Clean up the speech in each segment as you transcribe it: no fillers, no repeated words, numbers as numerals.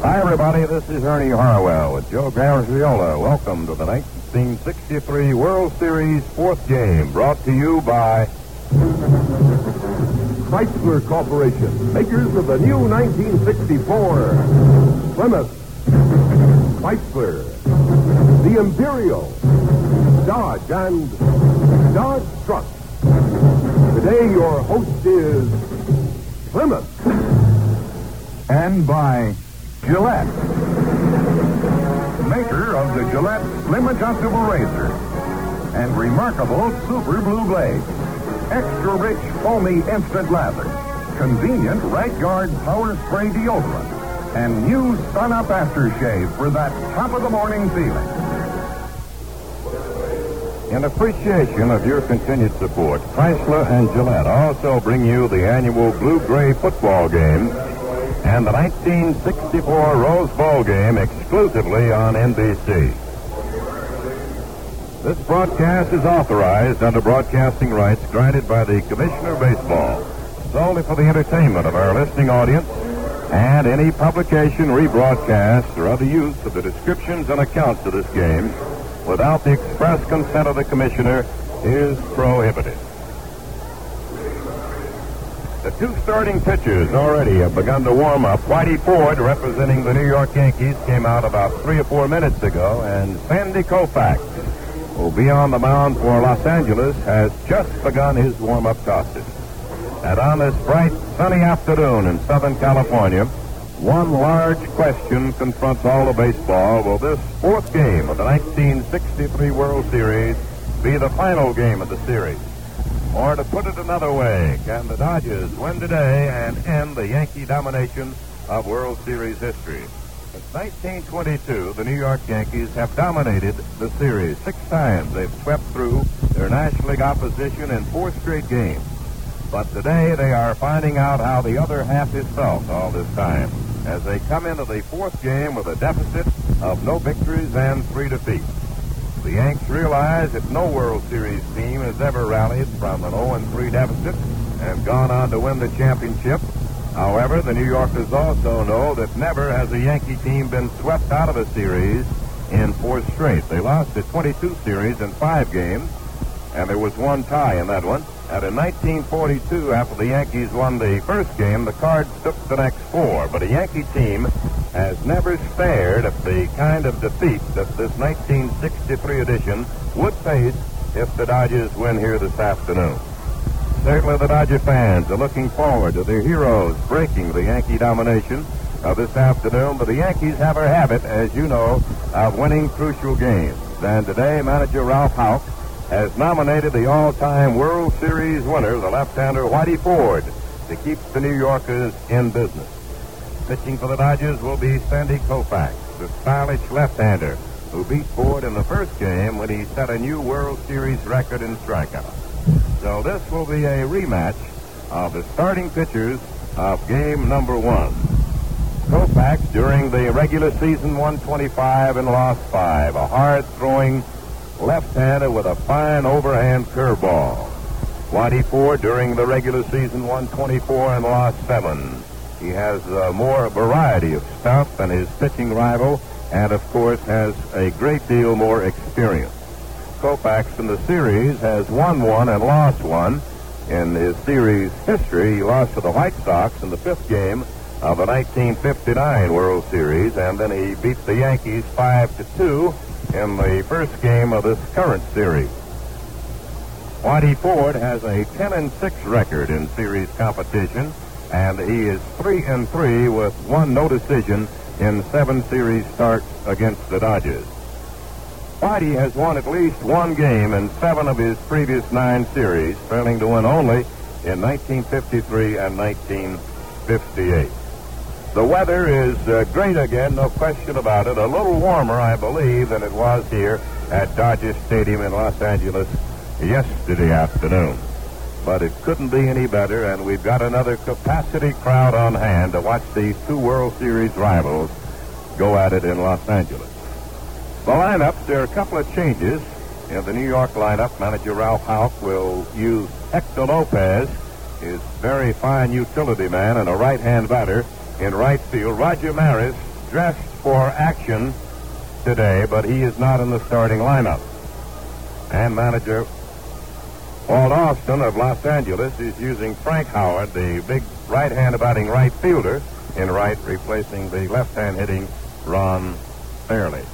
Hi, everybody. This is Ernie Harwell with Joe Garagiola. Welcome to the 1963 World Series fourth game, brought to you by Chrysler Corporation, makers of the new 1964 Plymouth, Chrysler, the Imperial, Dodge, and Dodge Truck. Today, your host is Plymouth. and by Gillette, maker of the Gillette Slim Adjustable Razor and remarkable Super Blue Blade, extra rich foamy instant lather, convenient Right Guard Power Spray deodorant, and new Sun Up aftershave for that top of the morning feeling. In appreciation of your continued support, Chrysler and Gillette also bring you the annual Blue-Gray football game and the 1964 Rose Bowl game exclusively on NBC. This broadcast is authorized under broadcasting rights granted by the Commissioner of Baseball, solely for the entertainment of our listening audience, and any publication, rebroadcast, or other use of the descriptions and accounts of this game without the express consent of the Commissioner is prohibited. The two starting pitchers already have begun to warm up. Whitey Ford, representing the New York Yankees, came out about 3 or 4 minutes ago, and Sandy Koufax, who will be on the mound for Los Angeles, has just begun his warm-up tosses. And on this bright, sunny afternoon in Southern California, one large question confronts all of baseball. Will this fourth game of the 1963 World Series be the final game of the series? Or to put it another way, can the Dodgers win today and end the Yankee domination of World Series history? Since 1922, the New York Yankees have dominated the series 6 times. They've swept through their National League opposition in 4 straight games. But today they are finding out how the other half is felt all this time, as they come into the fourth game with a deficit of no victories and 3 defeats. The Yanks realize that no World Series team has ever rallied from an 0-3 deficit and gone on to win the championship. However, the New Yorkers also know that never has a Yankee team been swept out of a series in 4 straight. They lost the 22 series in 5 games, and there was 1 tie in that one. And in 1942, after the Yankees won the first game, the Cards took the next 4. But a Yankee team has never stared at the kind of defeat that this 1963 edition would face if the Dodgers win here this afternoon. Certainly the Dodger fans are looking forward to their heroes breaking the Yankee domination this afternoon. But the Yankees have a habit, as you know, of winning crucial games. And today, manager Ralph Houck has nominated the all-time World Series winner, the left-hander Whitey Ford, to keep the New Yorkers in business. Pitching for the Dodgers will be Sandy Koufax, the stylish left-hander who beat Ford in the first game when he set a new World Series record in strikeouts. So this will be a rematch of the starting pitchers of game number 1. Koufax, during the regular season, won 25 and lost 5. A hard-throwing left-hander with a fine overhand curveball. Whitey Ford, during the regular season, won 24 and lost 7. He has more variety of stuff than his pitching rival, and of course has a great deal more experience. Koufax in the series has won 1 and lost 1. In his series history, he lost to the White Sox in the 5th game of the 1959 World Series, and then he beat the Yankees 5-2 in the first game of this current series. Whitey Ford has a 10-6 record in series competition, and he is 3-3 with 1 no decision in 7 series starts against the Dodgers. Whitey has won at least 1 game in 7 of his previous 9 series, failing to win only in 1953 and 1958. The weather is great again, no question about it. A little warmer, I believe, than it was here at Dodger Stadium in Los Angeles yesterday afternoon. But it couldn't be any better, and we've got another capacity crowd on hand to watch these 2 World Series rivals go at it in Los Angeles. The lineups, there are a couple of changes in the New York lineup. Manager Ralph Houck will use Hector Lopez, his very fine utility man and a right-hand batter, in right field. Roger Maris dressed for action today, but he is not in the starting lineup. And manager Walt Austin of Los Angeles is using Frank Howard, the big right-hand batting right fielder, in right, replacing the left-hand hitting Ron Fairley.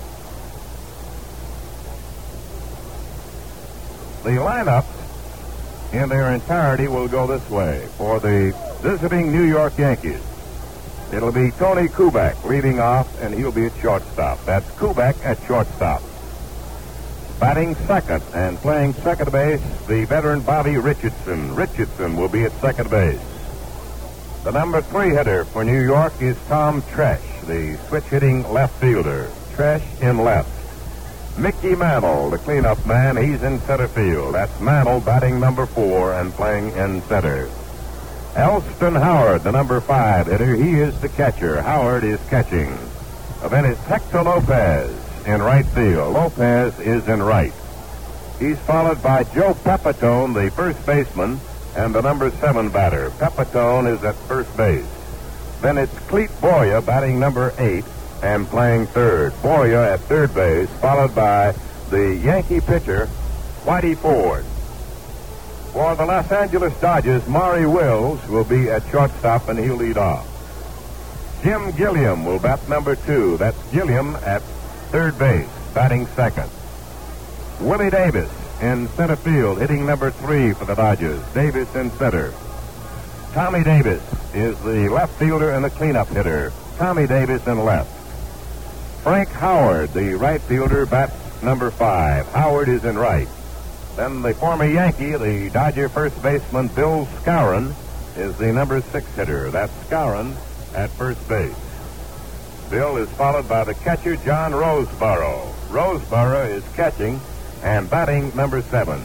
The lineup in their entirety will go this way. For the visiting New York Yankees, it'll be Tony Kubek leading off, and he'll be at shortstop. That's Kubek at shortstop. Batting second and playing second base, the veteran Bobby Richardson. Richardson will be at second base. The number 3 hitter for New York is Tom Tresh, the switch-hitting left fielder. Tresh in left. Mickey Mantle, the cleanup man, he's in center field. That's Mantle batting number 4 and playing in center. Elston Howard, the number 5 hitter, he is the catcher. Howard is catching. Then it's Hector Lopez in right field. Lopez is in right. He's followed by Joe Pepitone, the first baseman, and the number 7 batter. Pepitone is at first base. Then it's Clete Boyer batting number 8 and playing third. Boyer at third base, followed by the Yankee pitcher, Whitey Ford. For the Los Angeles Dodgers, Maury Wills will be at shortstop, and he'll lead off. Jim Gilliam will bat number 2. That's Gilliam at third base, batting second. Willie Davis in center field, hitting number 3 for the Dodgers. Davis in center. Tommy Davis is the left fielder and the cleanup hitter. Tommy Davis in left. Frank Howard, the right fielder, bats number 5. Howard is in right. Then the former Yankee, the Dodger first baseman, Bill Skowron, is the number 6 hitter. That's Skowron at first base. Bill is followed by the catcher, John Roseboro. Roseboro is catching and batting number 7.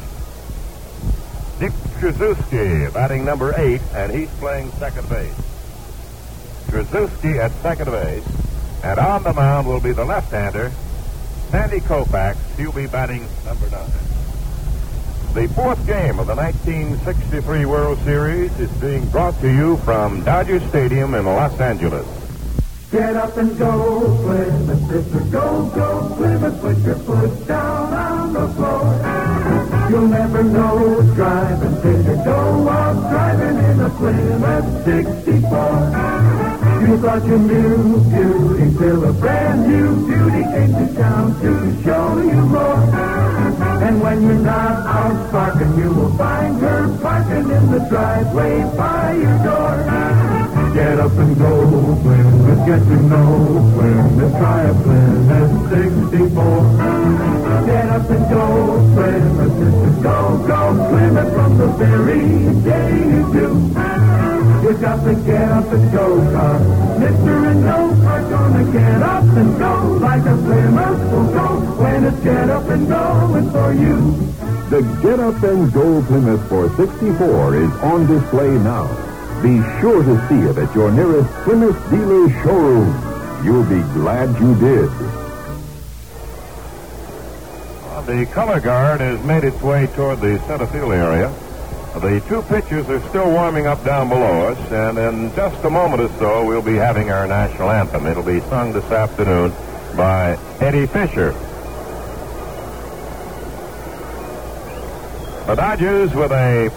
Dick Tracewski batting number 8, and he's playing second base. Tracewski at second base, and on the mound will be the left-hander, Sandy Koufax. He'll be batting number 9. The 4th game of the 1963 World Series is being brought to you from Dodger Stadium in Los Angeles. Get up and go, Plymouth, sister, go, go, Plymouth, put your foot down on the floor. You'll never know what's driving till you go out driving in a Plymouth 64. You thought you knew beauty till a brand new beauty came to town to show you more. And when you're not out parking, you will find her parking in the driveway by your door. Get up and go, Plymouth, get to know Plymouth, try a Plymouth 64. Get up and go, Plymouth, just go, go, Plymouth from the very day you do. You got to get up and go, car. Mr. and Joe are gonna get up and go like a Plymouth will go when it's get up and going for you. The Get Up and Go Plymouth 464 is on display now. Be sure to see it at your nearest Plymouth dealer showroom. You'll be glad you did. The color guard has made its way toward the center field area. The 2 pitchers are still warming up down below us, and in just a moment or so, we'll be having our national anthem. It'll be sung this afternoon by Eddie Fisher. The Dodgers with a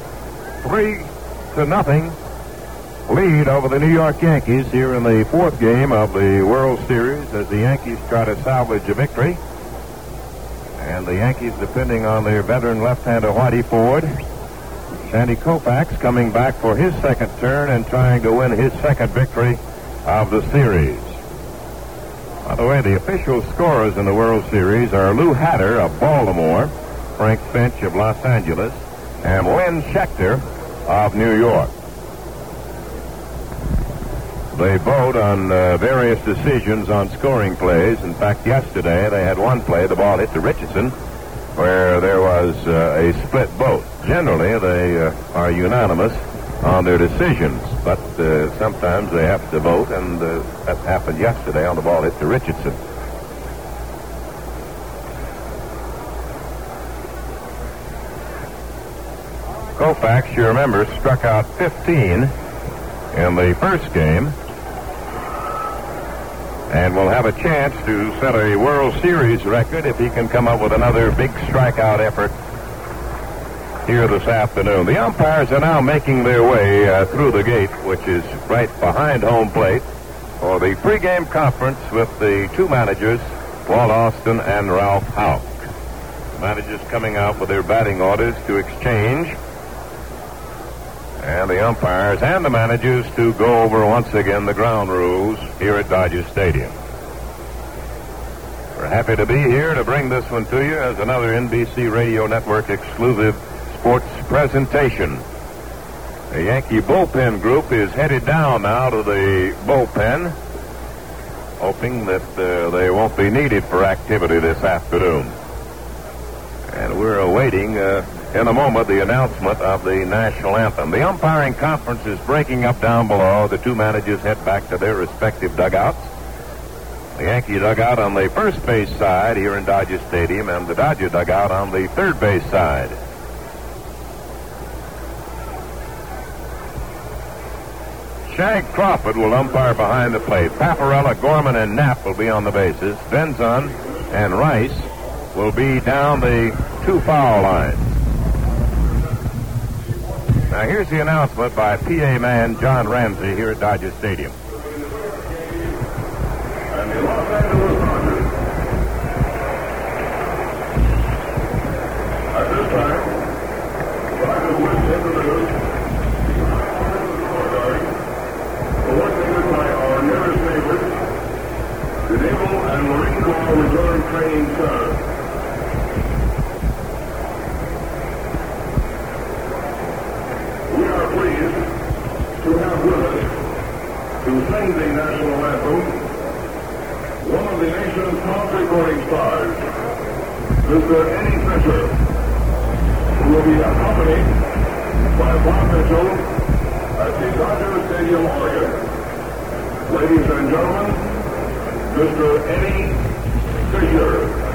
3-0 lead over the New York Yankees here in the 4th game of the World Series as the Yankees try to salvage a victory. And the Yankees depending on their veteran left-hander Whitey Ford. Sandy Koufax coming back for his second turn and trying to win his second victory of the series. By the way, the official scorers in the World Series are Lou Hatter of Baltimore, Frank Finch of Los Angeles, and Lynn Schechter of New York. They vote on various decisions on scoring plays. In fact, yesterday they had one play, the ball hit to Richardson, where there was a split vote. Generally, they are unanimous on their decisions, but sometimes they have to vote, and that happened yesterday on the ball hit to Richardson. Koufax, you remember, struck out 15 in the first game. and will have a chance to set a World Series record if he can come up with another big strikeout effort here this afternoon. The umpires are now making their way through the gate, which is right behind home plate, for the pregame conference with the two managers, Walt Austin and Ralph Houk. The managers coming out with their batting orders to exchange, and the umpires and the managers to go over once again the ground rules here at Dodger Stadium. We're happy to be here to bring this one to you as another NBC Radio Network exclusive sports presentation. The Yankee bullpen group is headed down now to the bullpen, hoping that they won't be needed for activity this afternoon. And we're awaiting, in a moment, the announcement of the national anthem. The umpiring conference is breaking up down below. The two managers head back to their respective dugouts. The Yankee dugout on the first base side here in Dodger Stadium, and the Dodger dugout on the third base side. Shag Crawford will umpire behind the plate. Paparella, Gorman, and Knapp will be on the bases. Benzon and Rice will be down the two foul lines. Now here's the announcement by PA man John Ramsey here at Dodger Stadium. And the Los Angeles Dodgers, at this time, Dodgers wish to introduce selected by our nearest neighbors, the Naval and Marine Corps Reserve Training Center. We are pleased to have with us, to sing the national anthem, one of the nation's top recording stars, Mr. Eddie Fisher, who will be accompanied by Bob Mitchell at the Dodger Stadium organ. Ladies and gentlemen, Mr. Eddie Fisher.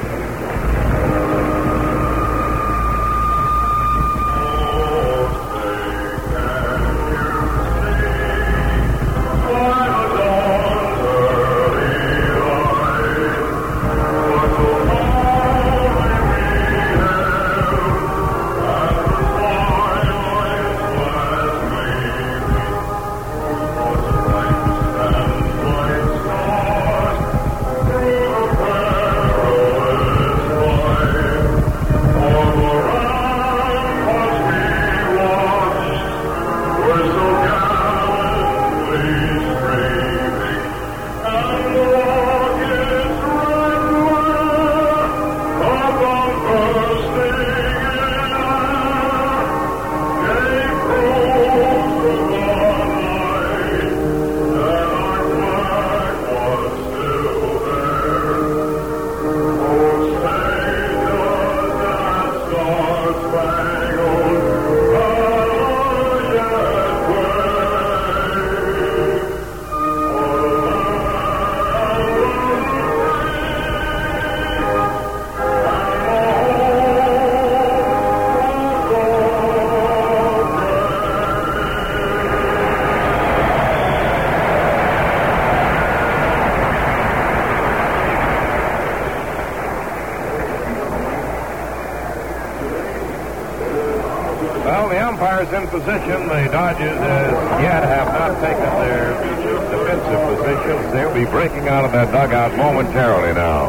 In position, the Dodgers as yet have not taken their defensive positions. They'll be breaking out of that dugout momentarily now.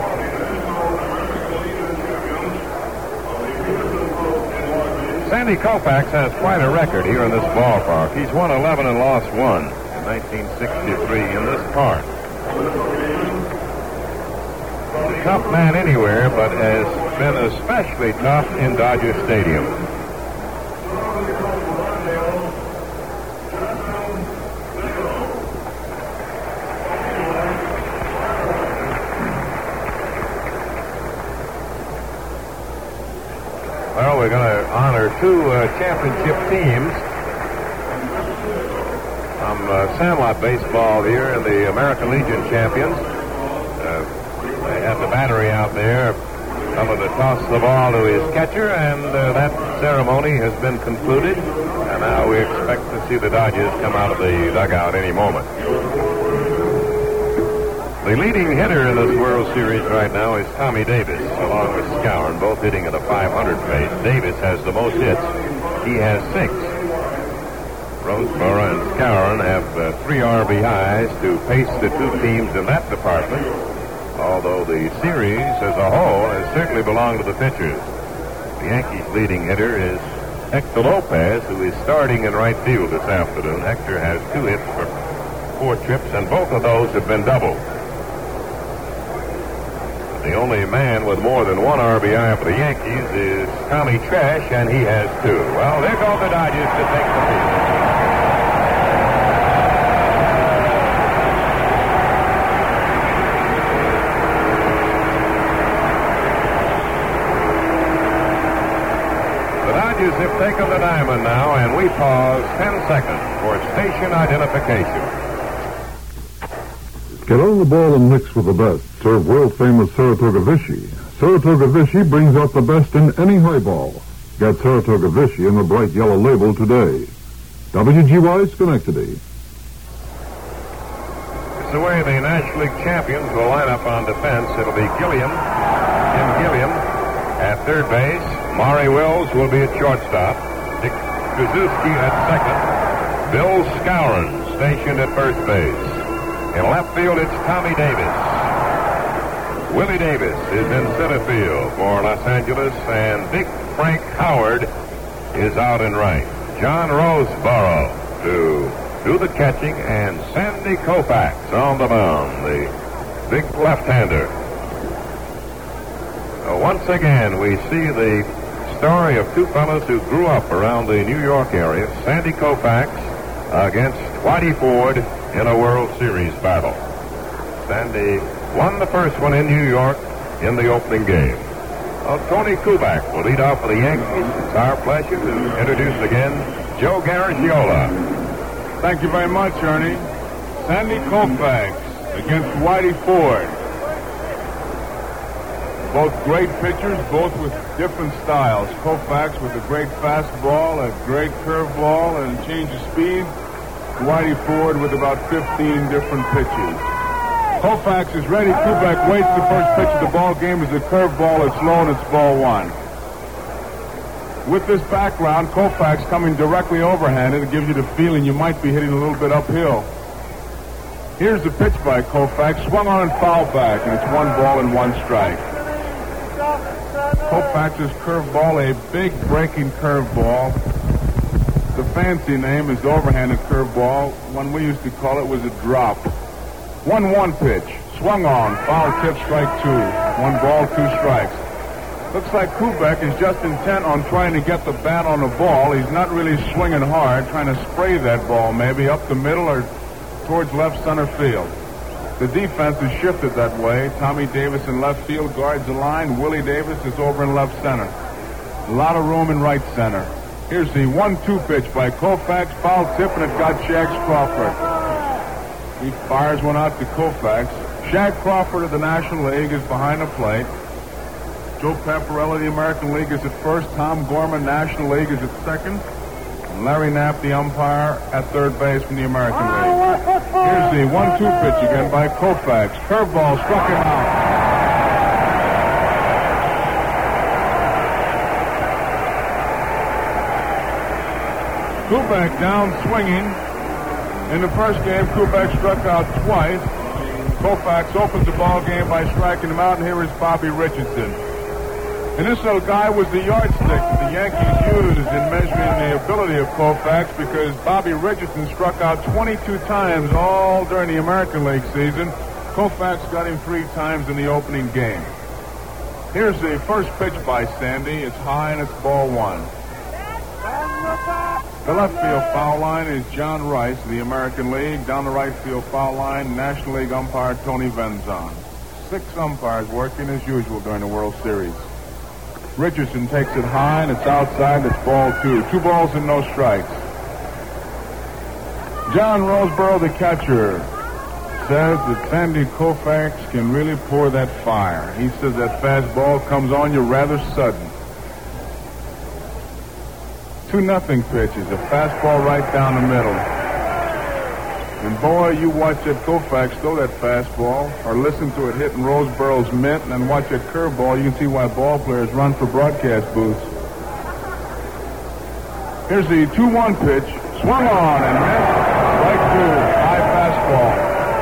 Sandy Koufax has quite a record here in this ballpark. He's won 11 and lost 1 in 1963 in this park. A tough man anywhere, but has been especially tough in Dodger Stadium. Well, we're going to honor two championship teams from Sandlot Baseball here and the American Legion champions. They have the battery out there, fellow to toss the ball to his catcher, and that ceremony has been concluded. And now we expect to see the Dodgers come out of the dugout any moment. The leading hitter in this World Series right now is Tommy Davis, along with Skowron, both hitting at a 500 pace. Davis has the most hits. He has 6. Roseboro and Skowron have 3 RBIs to pace the two teams in that department, although the series as a whole has certainly belonged to the pitchers. The Yankees' leading hitter is Hector Lopez, who is starting in right field this afternoon. Hector has 2 hits for 4 trips, and both of those have been doubled. The only man with more than 1 RBI for the Yankees is Tommy Tresh, and he has 2. Well, there go the Dodgers to take the field. The Dodgers have taken the diamond now, and we pause 10 seconds for station identification. Get on the ball and mix with the best. Serve world-famous Saratoga Vichy. Saratoga Vichy brings out the best in any highball. Get Saratoga Vichy in the bright yellow label today. WGY Schenectady. It's the way the National League champions will line up on defense. It'll be Gilliam, Tim Gilliam at third base. Maury Wills will be at shortstop. Dick Krzyzewski at second. Bill Skowron stationed at first base. In left field, it's Tommy Davis. Willie Davis is in center field for Los Angeles, and Big Frank Howard is out in right. John Roseboro to do the catching, and Sandy Koufax on the mound, the big left-hander. Once again, we see the story of 2 fellows who grew up around the New York area. Sandy Koufax against Whitey Ford in a World Series battle. Sandy won the first one in New York in the opening game. Tony Kubek will lead off for the Yankees. It's our pleasure to introduce again Joe Garagiola. Thank you very much, Ernie. Sandy Koufax against Whitey Ford. Both great pitchers, both with different styles. Koufax with a great fastball, a great curveball, and a change of speed. Whitey Ford with about 15 different pitches. Koufax is ready. Kubek waits. The first pitch of the ball game is a curveball. It's low, and it's ball 1. With this background, Koufax coming directly overhanded, it gives you the feeling you might be hitting a little bit uphill. Here's the pitch by Koufax. Swung on and fouled back, and it's 1 ball and 1 strike. Koufax's curveball, a big breaking curveball. The fancy name is the overhanded curveball. One we used to call it was a drop. 1-1 pitch. Swung on. Foul tip, strike 2. 1 ball, 2 strikes. Looks like Kubek is just intent on trying to get the bat on the ball. He's not really swinging hard, trying to spray that ball maybe up the middle or towards left center field. The defense is shifted that way. Tommy Davis in left field guards the line. Willie Davis is over in left center. A lot of room in right center. Here's the 1-2 pitch by Koufax. Foul tip, and it got Shags Crawford. He fires one out to Koufax. Shag Crawford of the National League is behind the plate. Joe Pepperella of the American League is at first. Tom Gorman, National League, is at second. And Larry Knapp, the umpire, at third base from the American League. Here's the 1-2 pitch again by Koufax. Curveball struck him out. Kubek down swinging. In the first game, Kubek struck out twice. Koufax opens the ball game by striking him out, and here is Bobby Richardson. And this little guy was the yardstick that the Yankees used in measuring the ability of Koufax, because Bobby Richardson struck out 22 times all during the American League season. Koufax got him 3 times in the opening game. Here's the first pitch by Sandy. It's high, and it's ball 1. The left field foul line is John Rice of the American League. Down the right field foul line, National League umpire Tony Venzon. 6 umpires working as usual during the World Series. Richardson takes it high, and it's outside, and it's ball 2. 2 balls and no strikes. John Roseboro, the catcher, says that Sandy Koufax can really pour that fire. He says that fastball comes on you rather sudden. 2-0 pitches, a fastball right down the middle. And boy, you watch that Koufax throw that fastball, or listen to it hitting Roseborough's mitt, and then watch that curveball. You can see why ball players run for broadcast booths. Here's the 2-1 pitch. Swung on and missed. Right to high fastball.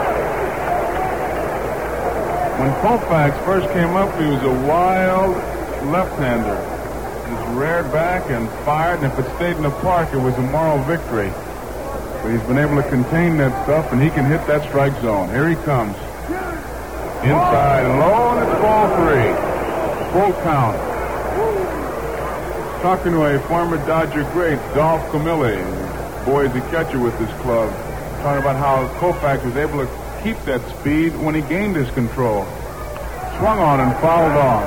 When Koufax first came up, he was a wild left-hander. Just reared back and fired, and if it stayed in the park, it was a moral victory. But he's been able to contain that stuff, and he can hit that strike zone. Here he comes. Inside, low, and it's ball 3. Full count. Talking to a former Dodger great, Dolph Camilli. Boy, is a catcher with this club. Talking about how Koufax was able to keep that speed when he gained his control. Swung on and fouled off.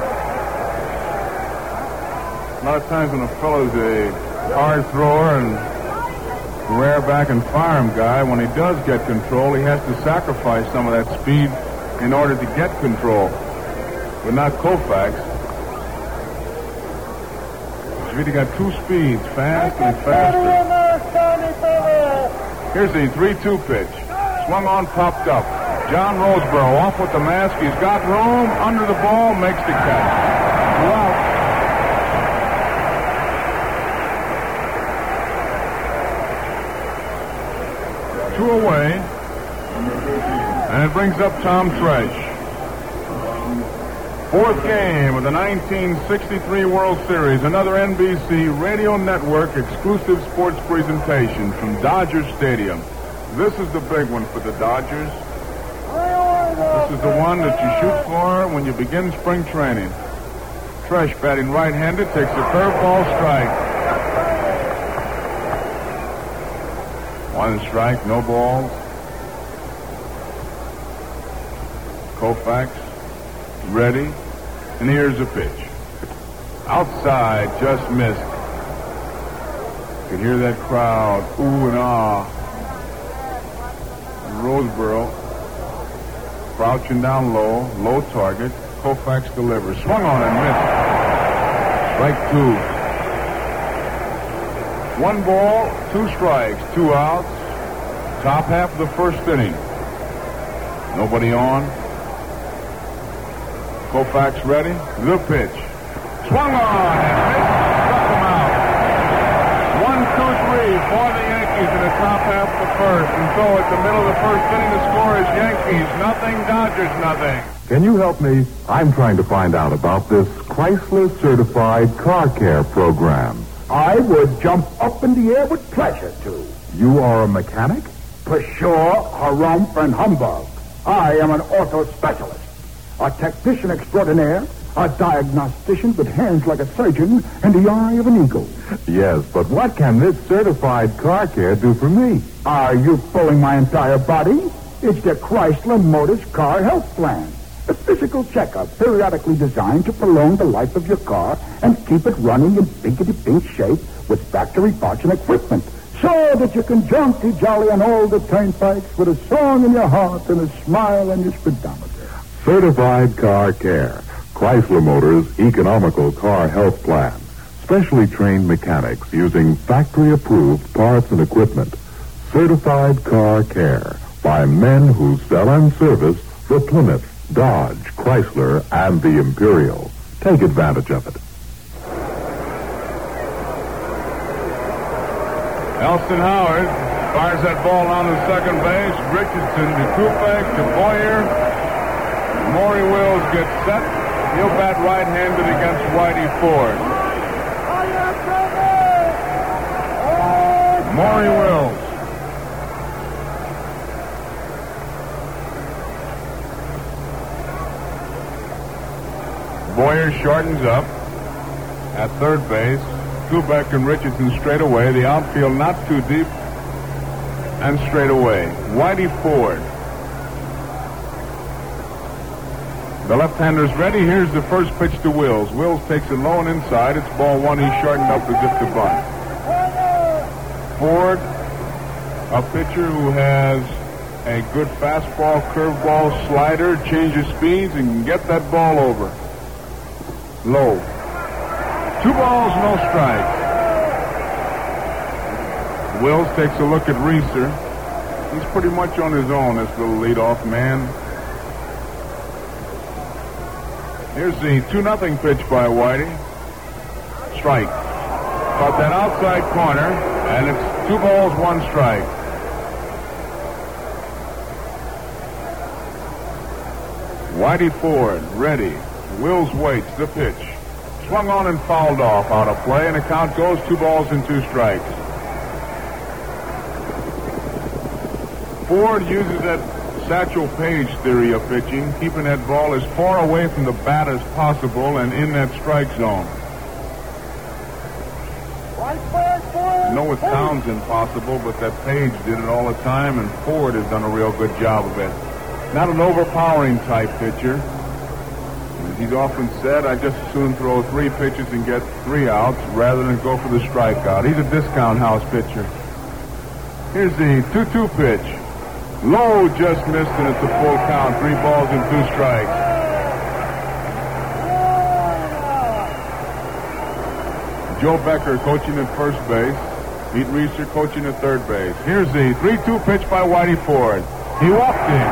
A lot of times when a fellow's a hard thrower and rear back and fire him guy, when he does get control, he has to sacrifice some of that speed in order to get control. But not Koufax. He's really got two speeds, fast and faster. Here's the 3-2 pitch. Swung on, popped up. John Roseborough off with the mask. He's got room under the ball, makes the catch. 2 out. 2 away. And it brings up Tom Tresh. 4th game of the 1963 World Series. Another NBC Radio Network exclusive sports presentation from Dodger Stadium. This is the big one for the Dodgers. This is the one that you shoot for when you begin spring training. Tresh, batting right-handed, takes a curveball strike. 1 strike, no balls. Koufax, ready, and here's the pitch. Outside, just missed. You can hear that crowd, ooh and ah. Roseborough crouching down low, low target. Koufax delivers. Swung on and missed. Strike 2. 1 ball, 2 strikes, 2 outs. Top half of the first inning. Nobody on. Koufax ready. The pitch. Swung on and missed. Struck him out. 1-2-3 for the Yankees in the top half of the first. And so at the middle of the first inning, the score is Yankees nothing, Dodgers nothing. Can you help me? I'm trying to find out about this Chrysler Certified Car Care Program. I would jump up in the air with pleasure, too. You are a mechanic? Pshaw, harumph, and humbug. I am an auto specialist, a technician extraordinaire, a diagnostician with hands like a surgeon and the eye of an eagle. Yes, but what can this Certified Car Care do for me? Are you pulling my entire body? It's the Chrysler Motors Car Health Plan. A physical checkup periodically designed to prolong the life of your car and keep it running in binkety-bink shape with factory parts and equipment so that you can jaunty jolly on all the turnpikes with a song in your heart and a smile on your speedometer. Certified Car Care. Chrysler Motors Economical Car Health Plan. Specially trained mechanics using factory-approved parts and equipment. Certified Car Care by men who sell and service the Plymouth, Dodge, Chrysler, and the Imperial. Take advantage of it. Elston Howard fires that ball down to second base. Richardson to Koufax to Boyer. Maury Wills gets set. He'll bat right-handed against Whitey Ford. Maury Wills. Boyer shortens up at third base. Kubek and Richardson straight away. The outfield not too deep and straight away. Whitey Ford. The left-hander's ready. Here's the first pitch to Wills. Wills takes it low and inside. It's ball 1. He's shortened up as if to bunt. Ford, a pitcher who has a good fastball, curveball, slider, changes speeds, and can get that ball over. Low. 2 balls, no strikes. Wills takes a look at Reeser. He's pretty much on his own, this little leadoff man. Here's the 2-0 pitch by Whitey. Strike. Caught that outside corner, and it's 2 balls, 1 strike. Whitey Ford, ready. Wills waits the pitch. Swung on and fouled off out of play, and the count goes 2 balls and 2 strikes. Ford uses that Satchel Paige theory of pitching, keeping that ball as far away from the bat as possible and in that strike zone. I know it sounds impossible, but that Paige did it all the time, and Ford has done a real good job of it. Not an overpowering type pitcher. As he's often said, I just as soon throw 3 pitches and get 3 outs rather than go for the strikeout. He's a discount house pitcher. Here's the 2-2 pitch. Low just missed, and it's a full count. 3 balls and 2 strikes. Joe Becker coaching at first base. Pete Reeser coaching at third base. Here's the 3-2 pitch by Whitey Ford. He walked in.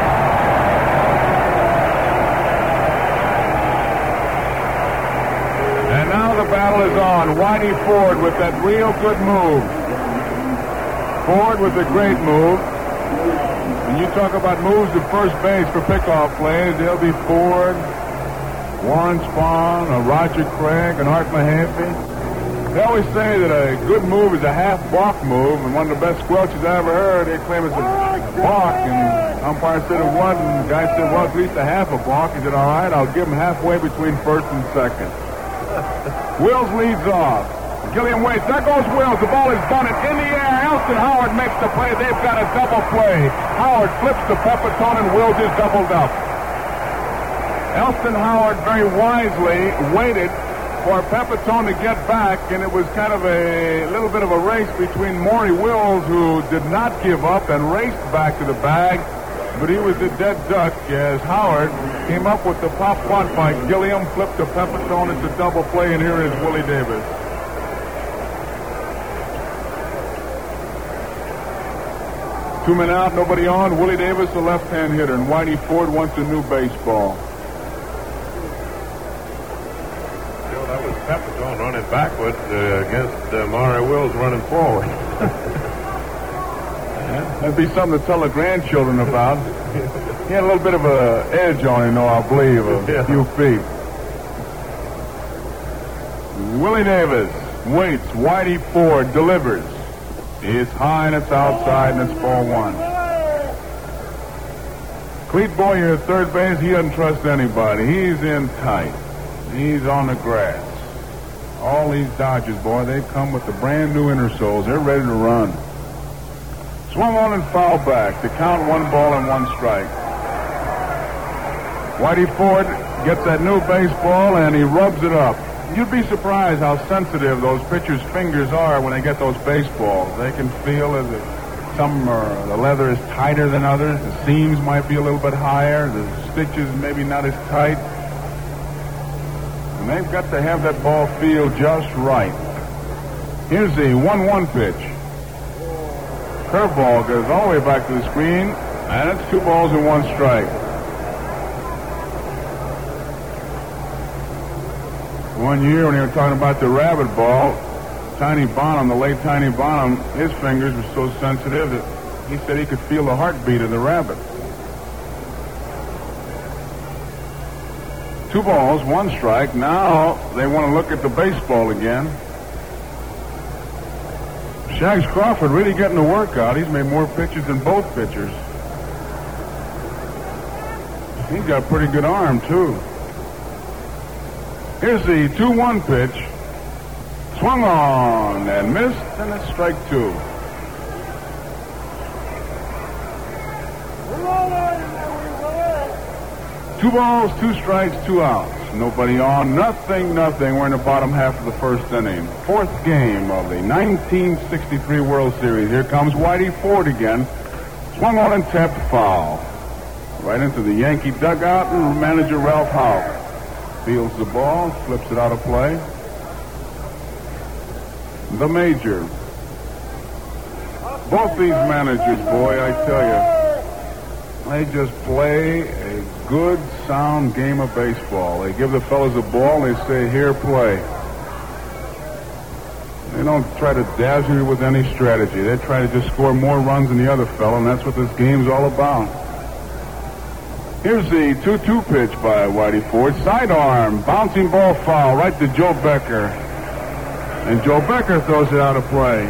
And now the battle is on. Whitey Ford with that real good move. Ford with a great move. When you talk about moves to first base for pickoff plays, there'll be Ford, Warren Spahn, Roger Craig, and Art Mahaffey. They always say that a good move is a half-balk move, and one of the best squelches I ever heard, they claim it's a balk, and umpire said it wasn't, and the guy said, well, at least a half a balk. He said, all right, I'll give him halfway between first and second. Wills leads off. Gilliam waits. There goes Wills. The ball is bunted in the air. Elston Howard makes the play. They've got a double play. Howard flips to Pepitone, and Wills is doubled up. Elston Howard very wisely waited for Pepitone to get back, and it was kind of a little bit of a race between Maury Wills, who did not give up and raced back to the bag, but he was a dead duck as Howard came up with the pop bunt by Gilliam, flipped to Pepitone. It's a double play, and here is Willie Davis. Two men out, nobody on. Willie Davis, a left-hand hitter, and Whitey Ford wants a new baseball. That was Pepitone running backwards against Maury Wills running forward. That'd be something to tell the grandchildren about. He had a little bit of an edge on him, though, I believe, a few feet. Willie Davis waits. Whitey Ford delivers. It's high and it's outside, and it's ball 1. Clete Boyer at third base, he doesn't trust anybody. He's in tight. He's on the grass. All these Dodgers, boy, they come with the brand new inner soles. They're ready to run. Swung on and fouled back to count 1 ball and 1 strike. Whitey Ford gets that new baseball, and he rubs it up. You'd be surprised how sensitive those pitchers' fingers are when they get those baseballs. They can feel that the leather is tighter than others. The seams might be a little bit higher. The stitches maybe not as tight. And they've got to have that ball feel just right. Here's the 1-1 pitch. Curveball goes all the way back to the screen, and it's 2 balls and 1 strike. One year when they were talking about the rabbit ball, Tiny Bonham, the late Tiny Bonham, his fingers were so sensitive that he said he could feel the heartbeat of the rabbit. 2 balls, 1 strike. Now they want to look at the baseball again. Shags Crawford really getting the workout. He's made more pitches than both pitchers. He's got a pretty good arm, too. Here's the 2-1 pitch. Swung on and missed, and it's strike 2. Two balls, 2 strikes, 2 outs. Nobody on, nothing. We're in the bottom half of the first inning. 4th game of the 1963 World Series. Here comes Whitey Ford again. Swung on and tapped foul. Right into the Yankee dugout, and manager Ralph Howe fields the ball, flips it out of play. The Major. Both these managers, boy, I tell you, they just play a good, sound game of baseball. They give the fellas a ball and they say, here, play. They don't try to dazzle you with any strategy. They try to just score more runs than the other fellow, and that's what this game's all about. Here's the 2-2 pitch by Whitey Ford. Sidearm, bouncing ball foul right to Joe Becker. And Joe Becker throws it out of play.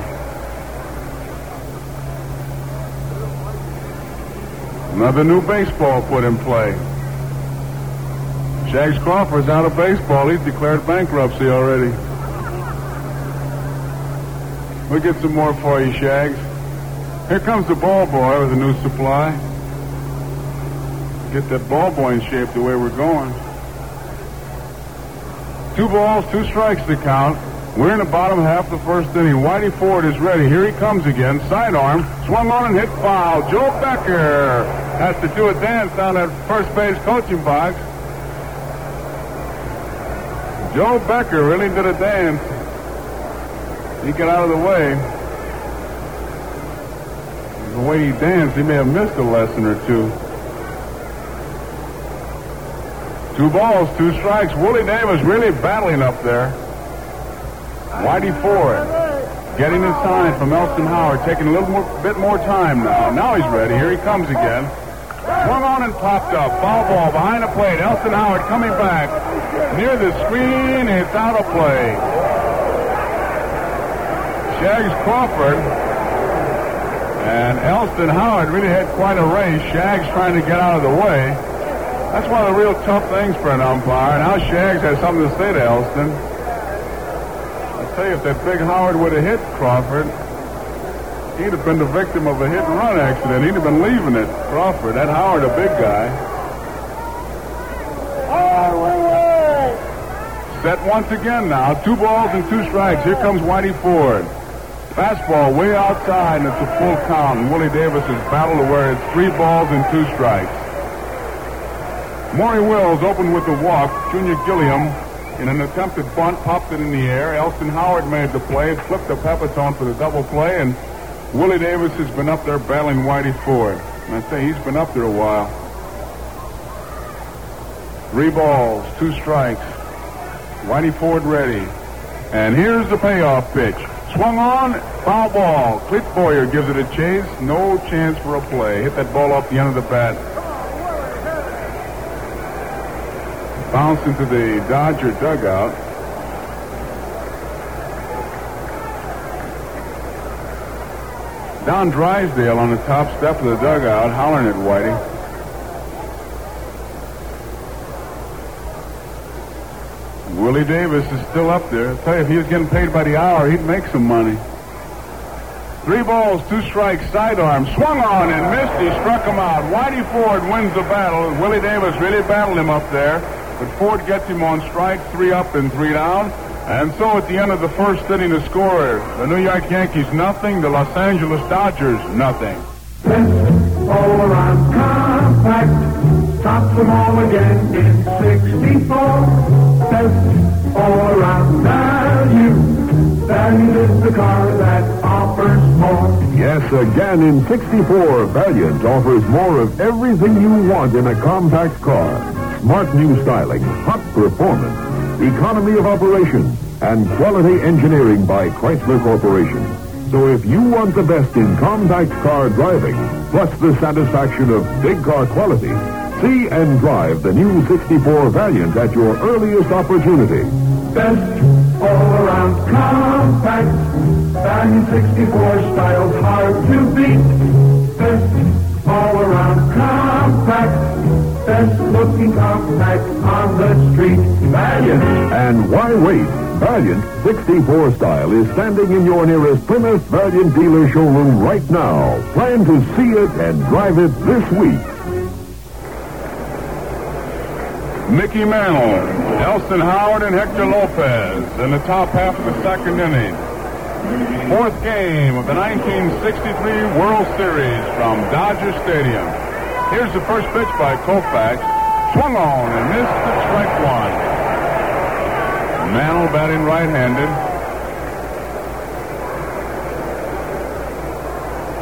Another new baseball put in play. Shags Crawford's out of baseball. He's declared bankruptcy already. We'll get some more for you, Shags. Here comes the ball boy with a new supply. Get that ball boy in shape the way we're going. 2 balls, 2 strikes to count. We're in the bottom half of the first inning. Whitey Ford is ready. Here he comes again. Sidearm, swung on and hit foul. Joe Becker has to do a dance down at first base coaching box. Joe Becker really did a dance. He got out of the way. The way he danced, he may have missed a lesson or two. 2 balls, 2 strikes. Willie Davis really battling up there. Whitey Ford getting his sign from Elston Howard, taking a bit more time now. Now he's ready. Here he comes again. Swung on and popped up. Foul ball behind the plate. Elston Howard coming back near the screen. It's out of play. Shags Crawford and Elston Howard really had quite a race. Shags trying to get out of the way. That's one of the real tough things for an umpire. Now Shags has something to say to Elston. I'll tell you, if that big Howard would have hit Crawford, he'd have been the victim of a hit-and-run accident. He'd have been leaving it, Crawford. That Howard, a big guy. Set once again now. 2 balls and 2 strikes. Here comes Whitey Ford. Fastball way outside, and it's a full count. And Willie Davis has battled to where it's 3 balls and 2 strikes. Maury Wills opened with a walk. Junior Gilliam, in an attempted bunt, popped it in the air. Elston Howard made the play. It flipped the Pepitone for the double play, and Willie Davis has been up there battling Whitey Ford. And I say he's been up there a while. 3 balls, 2 strikes. Whitey Ford ready. And here's the payoff pitch. Swung on, foul ball. Clete Boyer gives it a chase. No chance for a play. Hit that ball off the end of the bat. Bounced into the Dodger dugout. Don Drysdale on the top step of the dugout hollering at Whitey. Willie Davis is still up there. I tell you, if he was getting paid by the hour, he'd make some money. 3 balls, 2 strikes, sidearm, swung on and missed. He struck him out. Whitey Ford wins the battle. Willie Davis really battled him up there, but Ford gets him on strike, 3 up and 3 down. And so at the end of the first inning, the score, the New York Yankees nothing, the Los Angeles Dodgers nothing. All around compact, tops them all again in 64. Best all around value. Value is the car that offers more. Yes, again in 64, Valiant offers more of everything you want in a compact car. Smart new styling, hot performance, economy of operation, and quality engineering by Chrysler Corporation. So if you want the best in compact car driving, plus the satisfaction of big car quality, see and drive the new 64 Valiant at your earliest opportunity. Best all around compact. Valiant 64 styles hard to beat. Best all around compact. Best looking compact on the street. Valiant. And why wait? Valiant 64 style is standing in your nearest Plymouth Valiant dealer showroom right now. Plan to see it and drive it this week. Mickey Mantle, Elston Howard, and Hector Lopez in the top half of the second inning. 4th game of the 1963 World Series from Dodger Stadium. Here's the first pitch by Koufax. Swung on and missed at strike 1. Mantle batting right-handed.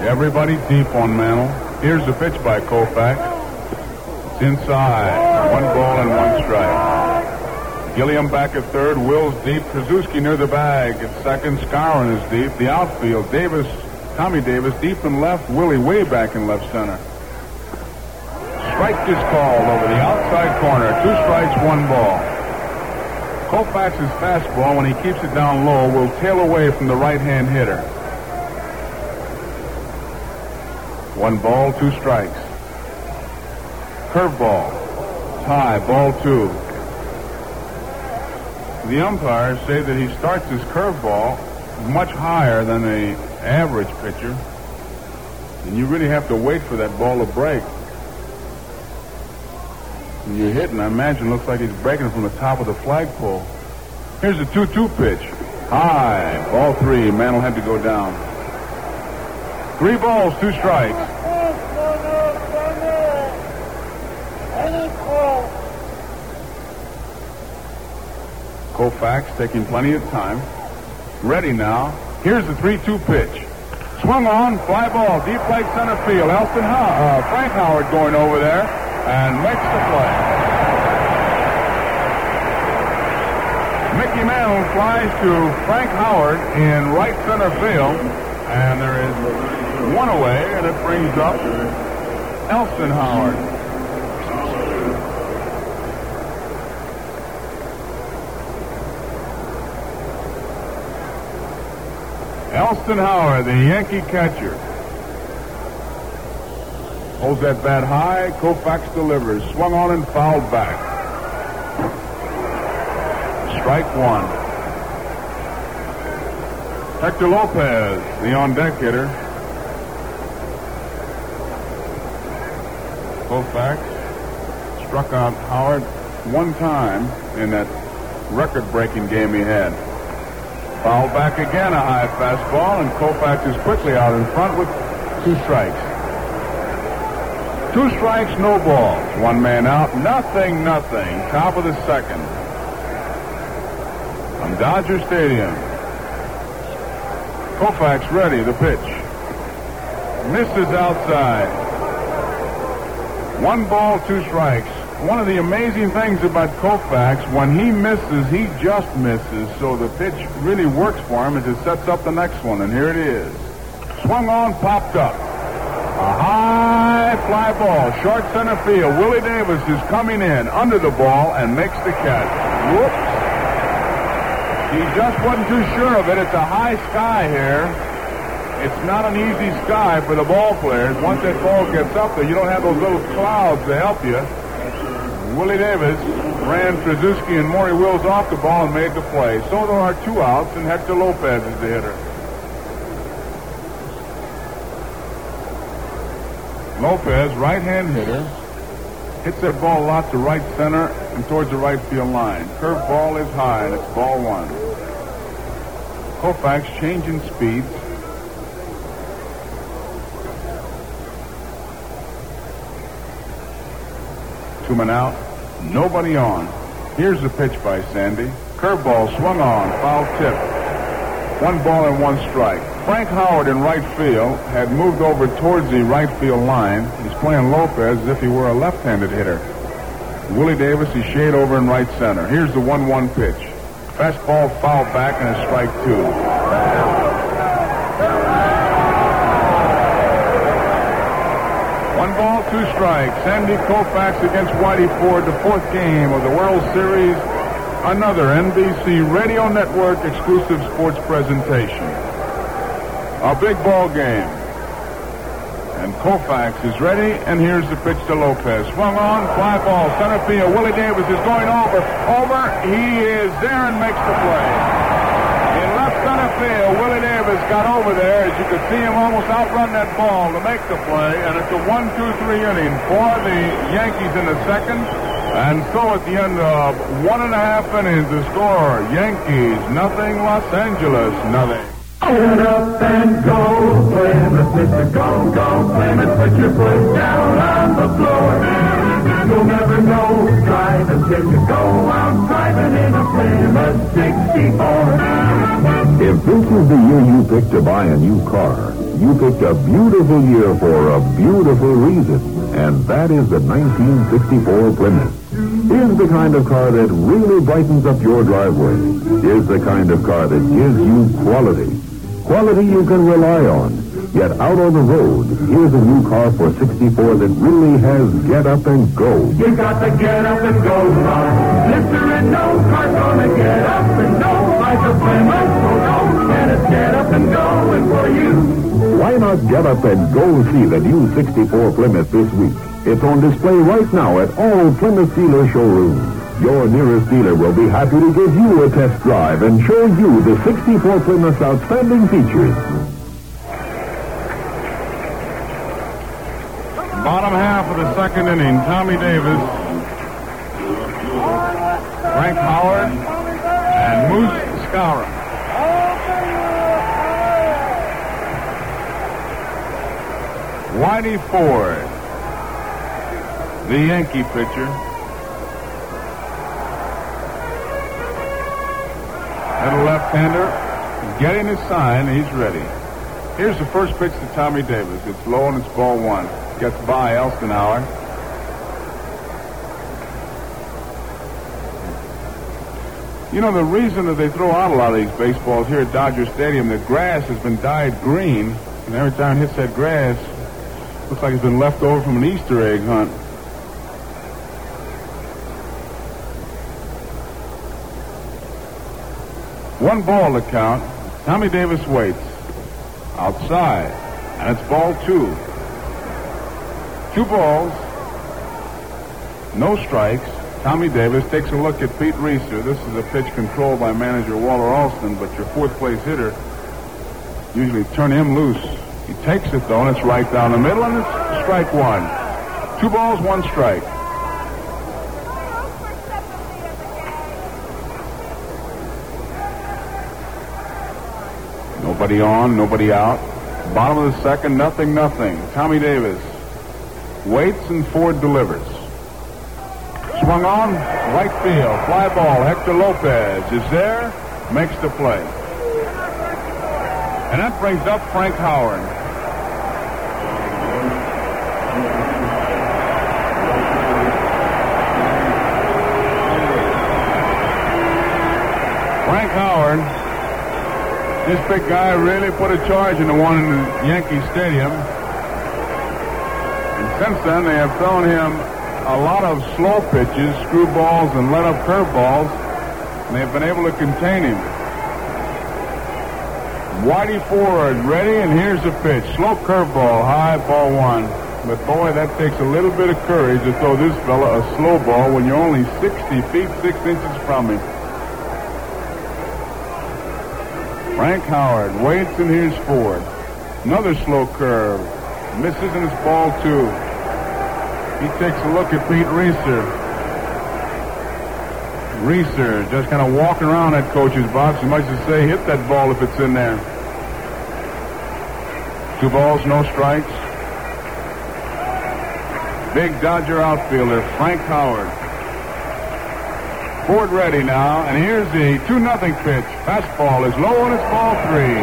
Everybody deep on Mantle. Here's the pitch by Koufax. It's inside. 1 ball and 1 strike. Gilliam back at third. Wills deep. Krasuski near the bag at second. Skowron is deep. The outfield. Davis, Tommy Davis deep in left. Willie way back in left center. Strike is called over the outside corner. 2 strikes, 1 ball. Koufax's fastball, when he keeps it down low, will tail away from the right-hand hitter. 1 ball, 2 strikes. Curveball. High, ball 2. The umpires say that he starts his curveball much higher than the average pitcher, and you really have to wait for that ball to break. When you're hitting, I imagine it looks like he's breaking it from the top of the flagpole. Here's the 2-2 pitch. High, ball 3. Mantle had to go down. 3 balls, 2 strikes. Koufax taking plenty of time. Ready now. Here's the 3-2 pitch. Swung on, fly ball, deep right center field. Frank Howard going over there and makes the play. Mickey Mantle flies to Frank Howard in right center field, and there is 1 away, and it brings up Elston Howard. Elston Howard, the Yankee catcher, holds that bat high. Koufax delivers. Swung on and fouled back. Strike 1. Hector Lopez, the on-deck hitter. Koufax struck out Howard 1 time in that record-breaking game he had. Foul back again, a high fastball, and Koufax is quickly out in front with 2 strikes. 2 strikes, no balls. 1 man out, nothing. Top of the second. From Dodger Stadium. Koufax ready, the pitch. Misses outside. 1 ball, 2 strikes. One of the amazing things about Koufax, when he misses, he just misses, so the pitch really works for him as it sets up the next one, and here it is. Swung on, popped up. A high fly ball, short center field. Willie Davis is coming in under the ball and makes the catch. Whoops. He just wasn't too sure of it. It's a high sky here. It's not an easy sky for the ball players. Once that ball gets up there, you don't have those little clouds to help you. Willie Davis ran Krasuski and Maury Wills off the ball and made the play. So there are 2 outs, and Hector Lopez is the hitter. Lopez, right-hand hitter, hits that ball a lot to right center and towards the right field line. Curve ball is high, and it's ball 1. Koufax changing speeds. Two men out, nobody on. Here's the pitch by Sandy. Curveball swung on, foul tip. 1 ball and 1 strike. Frank Howard in right field had moved over towards the right field line. He's playing Lopez as if he were a left-handed hitter. Willie Davis is shade over in right center. Here's the 1-1 pitch. Fastball foul back and a strike 2. One ball, 2 strikes. Sandy Koufax against Whitey Ford, the 4th game of the World Series. Another NBC Radio Network exclusive sports presentation. A big ball game. And Koufax is ready, and here's the pitch to Lopez. Swung on, fly ball, center field. Willie Davis is going over. He is there and makes the play. In left center field, Willie Davis got over there. As you could see him almost outrun that ball to make the play. And it's a 1-2-3 inning for the Yankees in the second. And so at the end of 1.5 innings, the score, Yankees nothing, Los Angeles nothing. Get up and go, Plymouth, Mr. Go, go, Plymouth, put your foot down on the floor. You'll never know drive until you go out driving in a Plymouth 64. If this is the year you pick to buy a new car, you picked a beautiful year for a beautiful reason, and that is the 1964 Plymouth. Here's the kind of car that really brightens up your driveway. Here's the kind of car that gives you quality. Quality you can rely on. Yet out on the road, here's a new car for 64 that really has get up and go. You got to get up and go, Ron. Mister and no car's gonna get up and go like a Plymouth. So don't let it get up and going for you. Why not get up and go see the new 64 Plymouth this week? It's on display right now at all Plymouth dealer showrooms. Your nearest dealer will be happy to give you a test drive and show you the 64 Plymouth's outstanding features. Bottom half of the second inning, Tommy Davis, Frank Howard, and Moose Skowron. Whitey Ford, the Yankee pitcher, and a left-hander, getting his sign, he's ready. Here's the first pitch to Tommy Davis. It's low and it's ball one. Gets by Elstenauer. You know, the reason that they throw out a lot of these baseballs here at Dodger Stadium, the grass has been dyed green, and every time it hits that grass, looks like it's been left over from an Easter egg hunt. One ball to count. Tommy Davis waits. Outside. And it's ball two. 2 balls. No strikes. Tommy Davis takes a look at Pete Reeser. This is a pitch controlled by manager Walter Alston, but your fourth place hitter usually turn him loose. He takes it, though, and it's right down the middle, and it's strike one. 2 balls, 1 strike. Nobody on, nobody out. Bottom of the second, nothing. Tommy Davis waits and Ford delivers. Swung on, right field, fly ball. Hector Lopez is there, makes the play. And that brings up Frank Howard. Frank Howard, this big guy really put a charge in the one in the Yankee Stadium. And since then, they have thrown him a lot of slow pitches, screwballs, and let-up curveballs, and they've been able to contain him. Whitey Ford ready, and here's the pitch. Slow curveball, high, ball one. But boy, that takes a little bit of courage to throw this fella a slow ball when you're only 60 feet 6 inches from him. Frank Howard waits, and here's Ford. Another slow curve. Misses, and it's ball two. He takes a look at Pete Reeser. Reeser just kind of walking around that coach's box. He might just say, hit that ball if it's in there. 2 balls, no strikes. Big Dodger outfielder, Frank Howard. Ford ready now, and here's the 2-0 pitch. Fastball is low, and it's ball 3.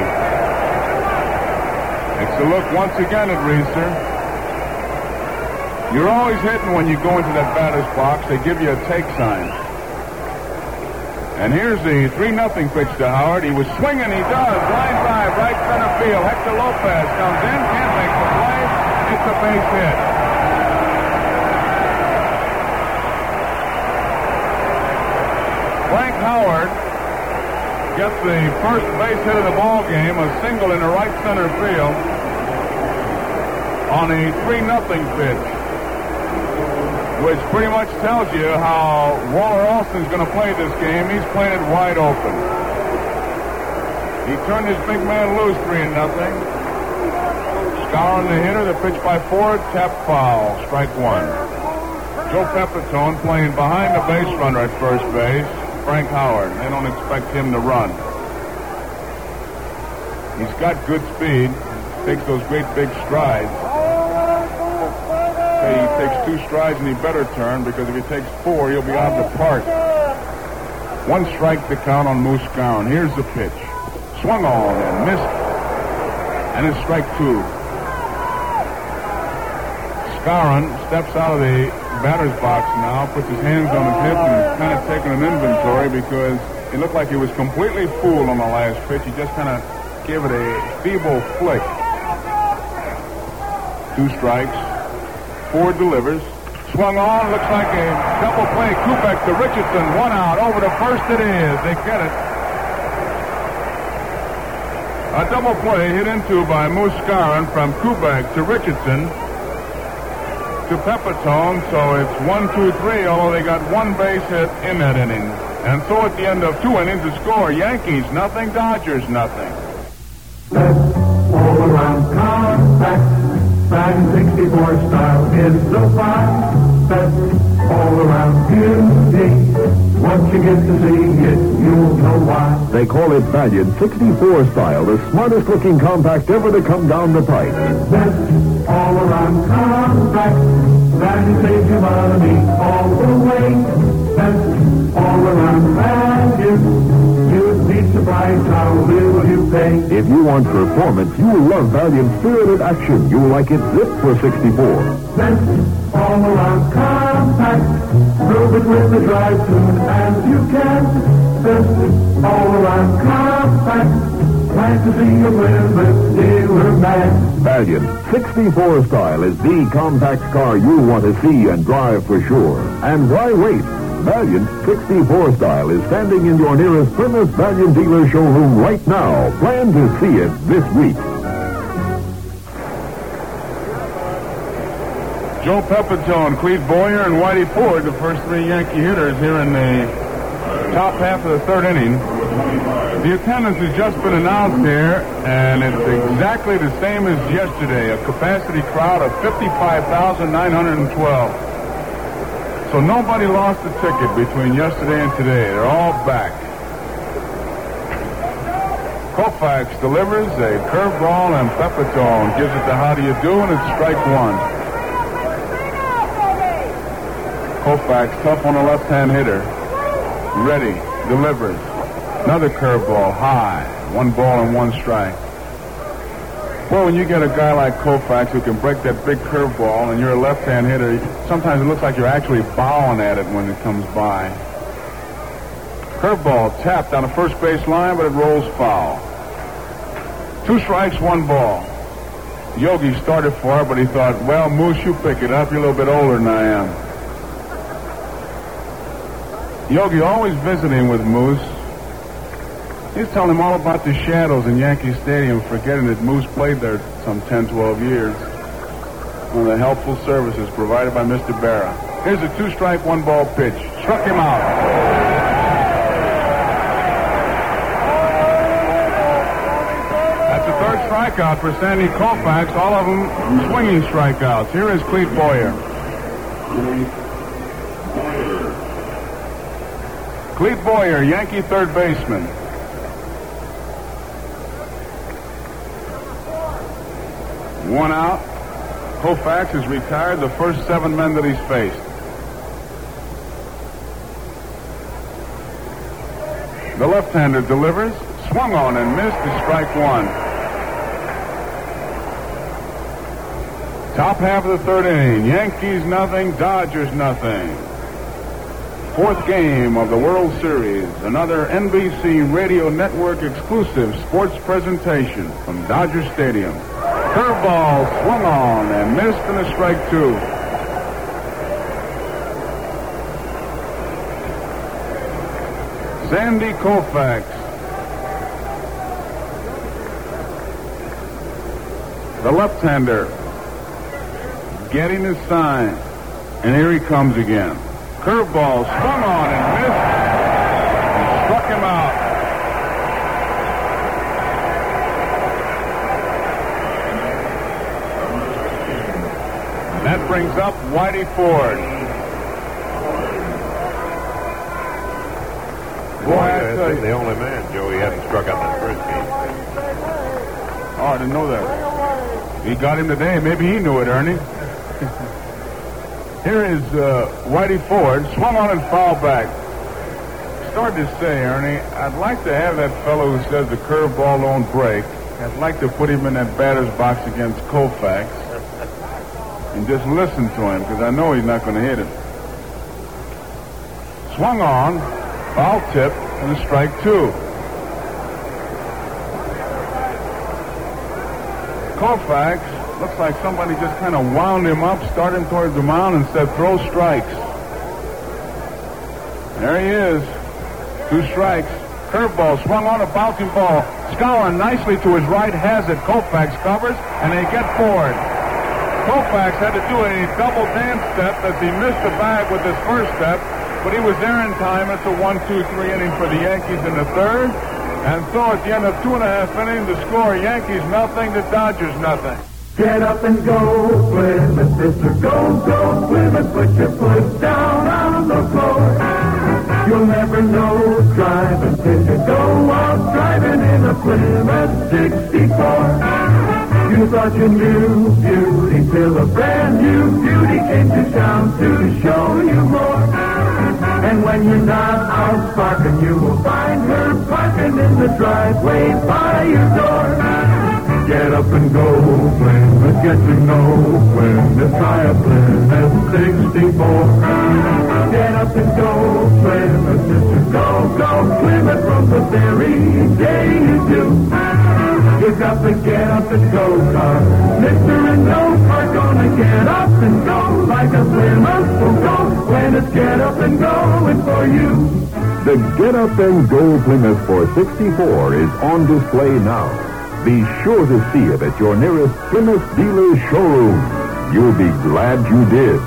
Takes a look once again at Reeser. You're always hitting when you go into that batter's box. They give you a take sign. And here's the 3-0 pitch to Howard. He was swinging. He does. Line drive, right center field. Hector Lopez comes in, can't make the play. It's a base hit. Frank Howard gets the first base hit of the ball game, a single in the right center field on a 3-0 pitch, which pretty much tells you how Walter Alston's going to play this game. He's playing it wide open. He turned his big man loose, 3-0. Skowron the hitter, the pitch by Ford, tap foul, strike one. Joe Pepitone playing behind the base runner at first base, Frank Howard. They don't expect him to run. He's got good speed, takes those great big strides. He takes 2 strides and he better turn, because if he takes 4, he'll be out of the park. 1 strike to count on Moose Skowron. Here's the pitch. Swung on and missed. And it's strike two. Skowron steps out of the batter's box now, puts his hands on his hips, and is kind of taking an inventory because it looked like he was completely fooled on the last pitch. He just kind of gave it a feeble flick. Two strikes. Ford delivers. Swung on. Looks like a double play. Kubek to Richardson. One out. Over to first it is. They get it. A double play hit into by Moose Skowron from Kubek to Richardson to Pepitone. So it's 1-2-3, although they got one base hit in that inning. And so at the end of 2 innings, the score, Yankees nothing, Dodgers nothing. That's all around compact. Fan 64 style is so fine. That's all around beauty. Once you get to see it, you'll know why. They call it Valiant 64 style, the smartest looking compact ever to come down the pipe. That's all around compact. That saves you money all the way. That's all around value. You'd be surprised how little you pay. If you want performance, you'll love Valiant Spirited Action. You'll like it zipped for 64. That's all around compact. Prove it with the drive tune as you can. That's all around compact. Glad to see you with dealer man. Valiant 64 style is the compact car you want to see and drive for sure. And why wait? Valiant 64 style is standing in your nearest Plymouth Valiant dealer showroom right now. Plan to see it this week. Joe Pepitone, Clete Boyer, and Whitey Ford, the first 3 Yankee hitters here in the top half of the 3rd inning. The attendance has just been announced here, and it's exactly the same as yesterday, a capacity crowd of 55,912. So nobody lost a ticket between yesterday and today. They're all back. Koufax delivers a curveball, and Pepitone gives it to how do you do, and it's strike one. Koufax, tough on the left-hand hitter. Ready, delivers. Another curveball, high. 1 ball and 1 strike. Well, when you get a guy like Koufax who can break that big curveball and you're a left-hand hitter, sometimes it looks like you're actually bowing at it when it comes by. Curveball tapped on the first base line, but it rolls foul. 2 strikes, 1 ball. Yogi started for it, but he thought, well, Moose, you pick it up. You're a little bit older than I am. Yogi always visiting with Moose. He's telling him all about the shadows in Yankee Stadium, forgetting that Moose played there some 10, 12 years. One of the helpful services provided by Mr. Berra. Here's a 2-strike, 1 ball pitch. Struck him out. That's the 3rd strikeout for Sandy Koufax, all of them swinging strikeouts. Here is Clete Boyer. Clete Boyer, Yankee third baseman. One out. Koufax has retired the first 7 men that he's faced. The left-hander delivers, swung on and missed to strike 1. Top half of the 3rd inning. Yankees nothing, Dodgers nothing. 4th game of the World Series. Another NBC Radio Network exclusive sports presentation from Dodger Stadium. Curveball swung on and missed in a strike 2. Sandy Koufax. The left-hander getting his sign. And here he comes again. Curveball swung on and missed and struck him out. And that brings up Whitey Ford. Boy, that's the only man, Joe, he hadn't struck out in the first game. Oh, I didn't know that. He got him today. Maybe he knew it, Ernie. Here is Whitey Ford, swung on and fouled back. Started to say, Ernie, I'd like to have that fellow who says the curveball don't break I'd like to put him in that batter's box against Koufax and just listen to him, because I know he's not going to hit him. Swung on, foul tip, and a strike two. Koufax looks like somebody just kind of wound him up, started him towards the mound, and said, throw strikes. There he is. 2 strikes. Curveball swung on, a bouncing ball. Skowron nicely to his right, has it. Koufax covers, and they get forward. Koufax had to do a double dance step as he missed the bag with his first step, but he was there in time. It's a 1-2-3 inning for the Yankees in the third. And so at the end of 2.5 innings, the score, Yankees nothing, the Dodgers nothing. Get up and go, Plymouth, sister, go, go, Plymouth, put your foot down on the floor. You'll never know driving till you go out driving in a Plymouth 64. You thought you knew beauty till a brand new beauty came to town to show you more. And when you're not out sparking, you will find her parking in the driveway by your door. Get up and go, Plymouth, get to know Plymouth, try a Plymouth 64. Get up and go, Plymouth, sister, go, go, Plymouth, from the very day you do. You got to get up and go, car. Mr. and no car gonna get up and go like a Plymouth will go when it's get up and going for you. The Get Up and Go Plymouth 464 is on display now. Be sure to see it at your nearest Plymouth dealer showroom. You'll be glad you did.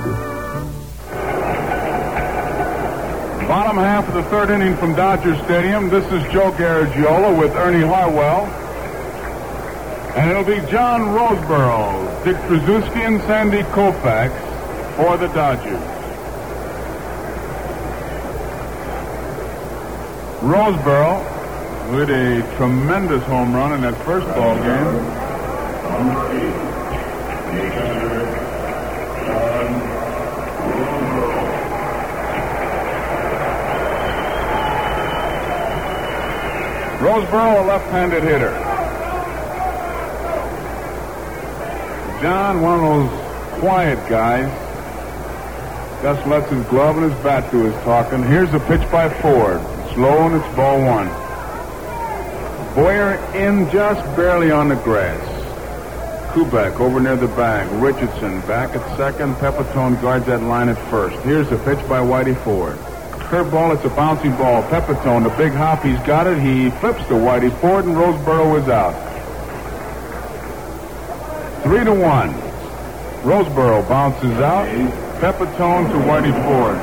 Bottom half of the third inning from Dodger Stadium. This is Joe Garagiola with Ernie Harwell. And it'll be John Roseboro, Dick Tracewski, and Sandy Koufax for the Dodgers. Roseboro with a tremendous home run in that first ball game. Roseboro, a left-handed hitter. John, one of those quiet guys, just lets his glove and his bat do his talking. Here's a pitch by Ford. Slow, and it's ball one. Boyer in just barely on the grass. Kubek over near the bag. Richardson back at second. Pepitone guards that line at first. Here's a pitch by Whitey Ford. Curveball, it's a bouncing ball. Pepitone, the big hop, he's got it. He flips to Whitey Ford, and Roseboro is out. 3-1. Roseboro bounces out. Pepitone to Whitey Ford.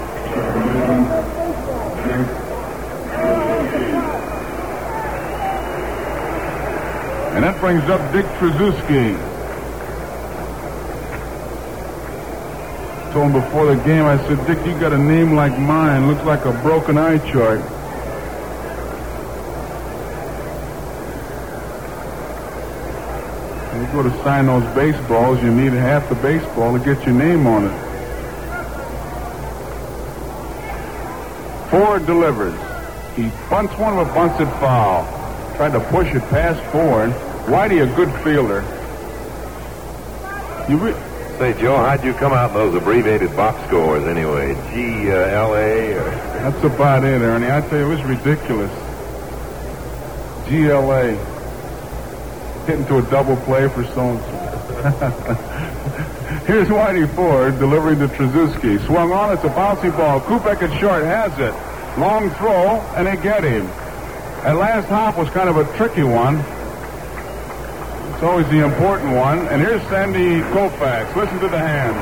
And that brings up Dick Tracewski. Told him before the game, I said, Dick, you got a name like mine. Looks like a broken eye chart. When you go to sign those baseballs, you need half the baseball to get your name on it. Ford delivers. He bunts one of a bunted foul. Tried to push it past Ford. Whitey, a good fielder. Say, Joe, how'd you come out in those abbreviated box scores anyway? GLA? That's about it, Ernie. I tell you, it was ridiculous. GLA. Hitting to a double play for so-and-so. Here's Whitey Ford delivering to Tracewski. Swung on, it's a bouncy ball. Kubek at short has it. Long throw, and they get him. That last hop was kind of a tricky one. It's always the important one. And here's Sandy Koufax. Listen to the hand.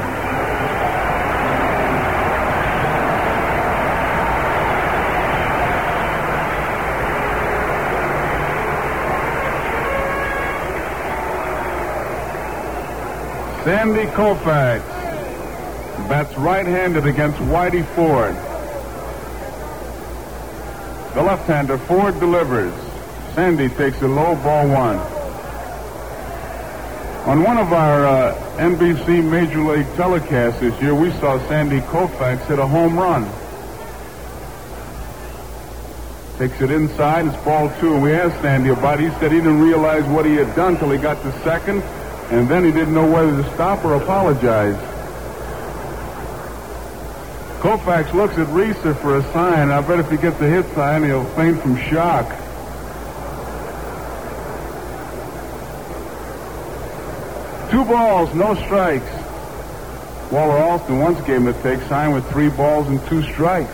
Sandy Koufax bats right-handed against Whitey Ford. The left-hander, Ford delivers. Sandy takes a low, ball one. On one of our NBC Major League telecasts this year, we saw Sandy Koufax hit a home run. Takes it inside. It's ball 2. We asked Sandy about it. He said he didn't realize what he had done till he got to second, and then he didn't know whether to stop or apologize. Koufax looks at Reeser for a sign. I bet if he gets a hit sign, he'll faint from shock. Two balls, no strikes. Waller Alston once gave him a take sign with 3 balls and 2 strikes.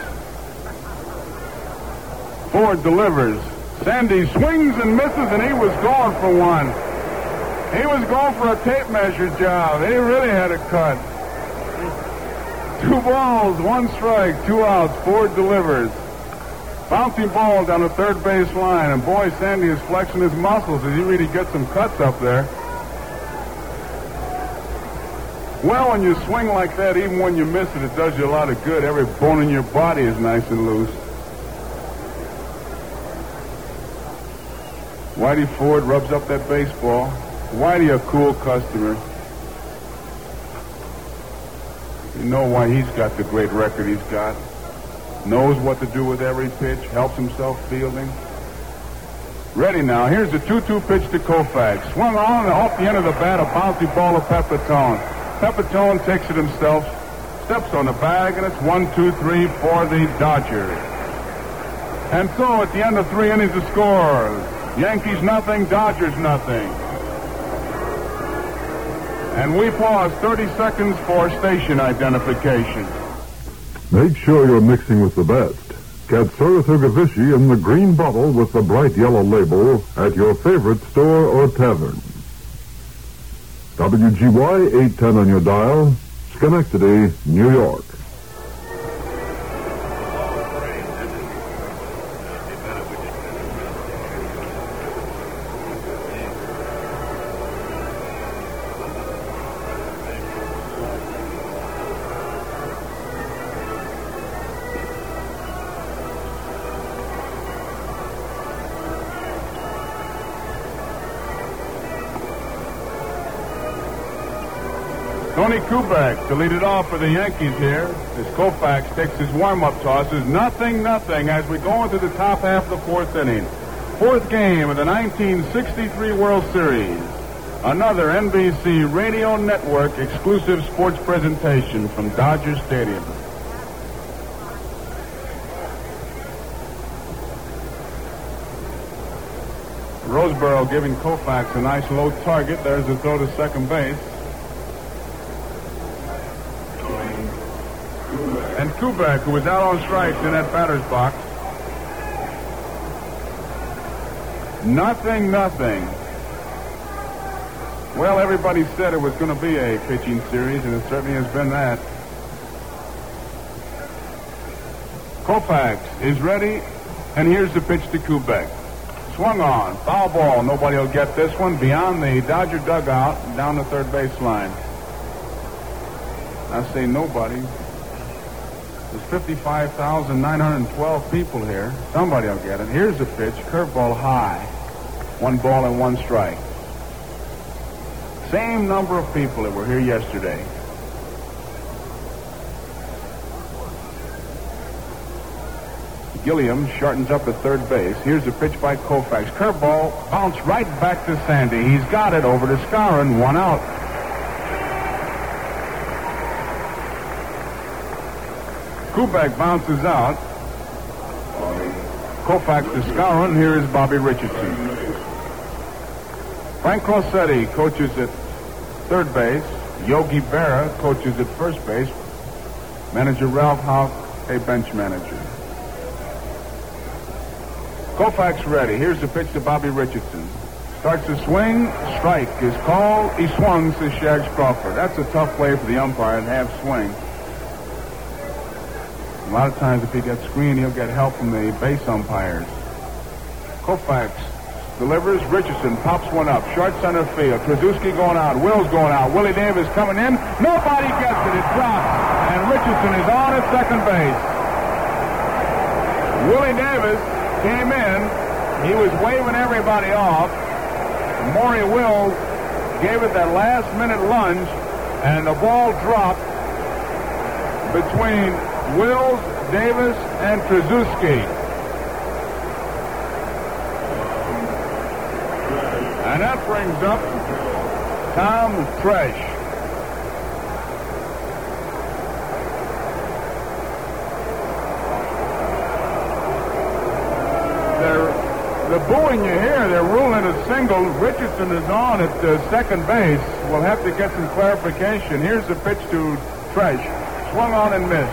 Ford delivers. Sandy swings and misses, and he was going for one. He was going for a tape measure job. He really had a cut. 2 balls, 1 strike, 2 outs. Ford delivers. Bouncing ball down the third base line, and boy, Sandy is flexing his muscles as he really gets some cuts up there. Well, when you swing like that, even when you miss it, it does you a lot of good. Every bone in your body is nice and loose. Whitey Ford rubs up that baseball. Whitey, a cool customer. You know why he's got the great record he's got. Knows what to do with every pitch, helps himself fielding. Ready now. Here's the 2-2 pitch to Koufax. Swung on and off the end of the bat, a bouncy ball to Pepitone. Pepitone takes it himself, steps on the bag, and it's 1-2-3 for the Dodgers. And so at the end of 3 innings, the score: Yankees nothing, Dodgers nothing. And we pause 30 seconds for station identification. Make sure you're mixing with the best. Get Saratoga Vichy in the green bottle with the bright yellow label at your favorite store or tavern. WGY 810 on your dial, Schenectady, New York. Tony Kubek to lead it off for the Yankees here as Koufax takes his warm-up tosses. 0-0 as we go into the top half of the 4th inning. 4th game of the 1963 World Series. Another NBC Radio Network exclusive sports presentation from Dodger Stadium. Roseboro giving Koufax a nice low target. There's the throw to second base. And Kubek, who was out on strikes in that batter's box. 0-0. Well, everybody said it was going to be a pitching series, and it certainly has been that. Koufax is ready, and here's the pitch to Kubek. Swung on, foul ball. Nobody will get this one beyond the Dodger dugout down the third baseline. I say nobody. There's 55,912 people here. Somebody will get it. Here's the pitch. Curveball high. 1 ball and 1 strike. Same number of people that were here yesterday. Gilliam shortens up at third base. Here's the pitch by Koufax. Curveball bounced right back to Sandy. He's got it over to Skowron. 1 out. Kubek bounces out. Koufax to Skowron. Here is Bobby Richardson. Frank Crosetti coaches at third base. Yogi Berra coaches at first base. Manager Ralph Houck, a bench manager. Koufax ready. Here's the pitch to Bobby Richardson. Starts to swing. Strike is called. He swung, says Shags Crawford. That's a tough play for the umpire to have swing. A lot of times if he gets screened, he'll get help from the base umpires. Koufax delivers. Richardson pops one up. Short center field. Trzaskowski going out. Will's going out. Willie Davis coming in. Nobody gets it. It drops. And Richardson is on at second base. Willie Davis came in. He was waving everybody off. Maury Wills gave it that last-minute lunge, and the ball dropped between Wills, Davis, and Trzaskowski. And that brings up Tom Tresh. The booing you hear, they're ruling a single. Richardson is on at second base. We'll have to get some clarification. Here's the pitch to Tresh. Swung on and missed.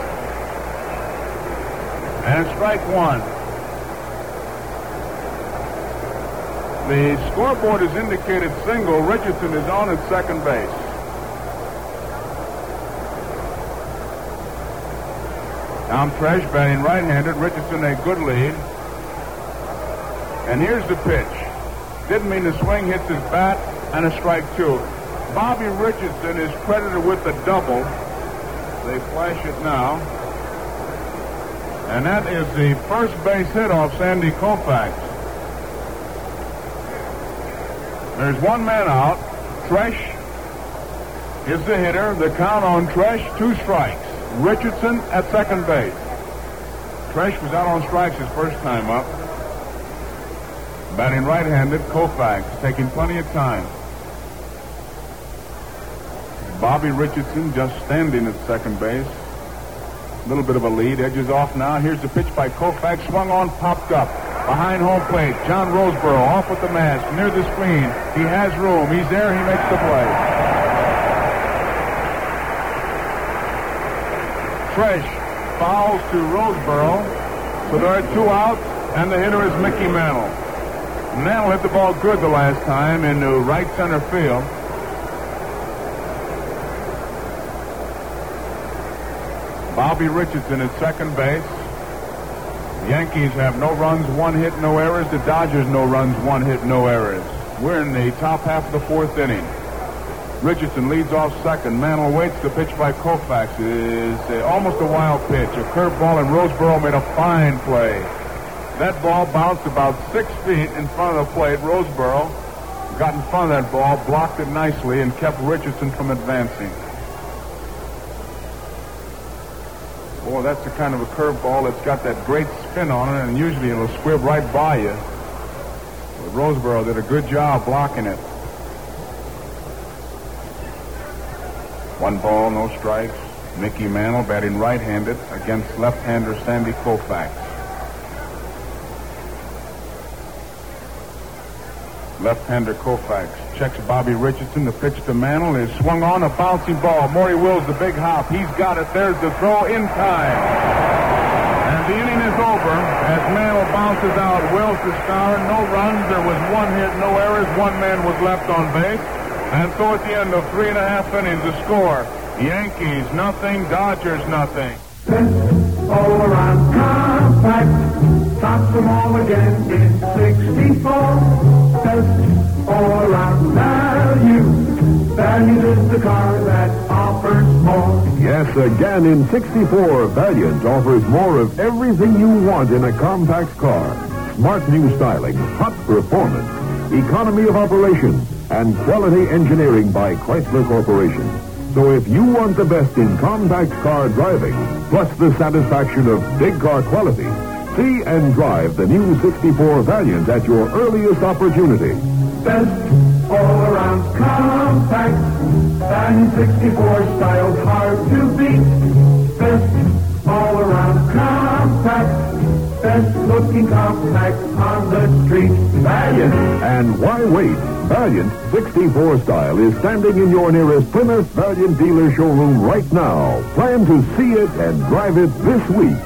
And strike one. The scoreboard has indicated single. Richardson is on at second base. Tom Tresh batting right-handed. Richardson a good lead. And here's the pitch. Didn't mean to swing, hits his bat, and a strike two. Bobby Richardson is credited with the double. They flash it now. And that is the first base hit off Sandy Koufax. There's one man out. Tresh is the hitter. The count on Tresh, 2 strikes. Richardson at second base. Tresh was out on strikes his first time up. Batting right-handed, Koufax taking plenty of time. Bobby Richardson just standing at second base. A little bit of a lead, edges off now. Here's the pitch by Koufax, swung on, popped up. Behind home plate, John Roseboro off with the mask, near the screen. He has room, he's there, he makes the play. Tresh fouls to Roseboro, so there are 2 outs, and the hitter is Mickey Mantle. Mantle hit the ball good the last time into right center field. Bobby Richardson at second base. The Yankees have no runs, 1 hit, no errors. The Dodgers no runs, 1 hit, no errors. We're in the top half of the 4th inning. Richardson leads off second. Mantle waits. The pitch by Koufax is almost a wild pitch. A curveball, and Roseboro made a fine play. That ball bounced about 6 feet in front of the plate. Roseboro got in front of that ball, blocked it nicely, and kept Richardson from advancing. Boy, that's the kind of a curveball that's got that great spin on it, and usually it'll squib right by you. But Roseboro did a good job blocking it. 1 ball, no strikes. Mickey Mantle batting right-handed against left-hander Sandy Koufax. Left-hander Koufax checks Bobby Richardson. The pitch to Mantle is swung on, a bouncing ball. Maury Wills, the big hop. He's got it. There's the throw in time. And the inning is over as Mantle bounces out. Wills to star. No runs. There was 1 hit, no errors. 1 man was left on base. And so at the end of 3.5 innings, the score, Yankees nothing, Dodgers nothing. All around compact, tops them all again in 64. Best all around value. Valiant is the car that offers more. Yes, again in 64, Valiant offers more of everything you want in a compact car. Smart new styling, hot performance, economy of operation, and quality engineering by Chrysler Corporation. So if you want the best in compact car driving, plus the satisfaction of big car quality, see and drive the new 64 Valiant at your earliest opportunity. Best all around compact, Valiant 64 styles hard to beat. Best all around compact, best looking compact on the street. Valiant. And why wait? Valiant 64 style is standing in your nearest Plymouth Valiant dealer showroom right now. Plan to see it and drive it this week.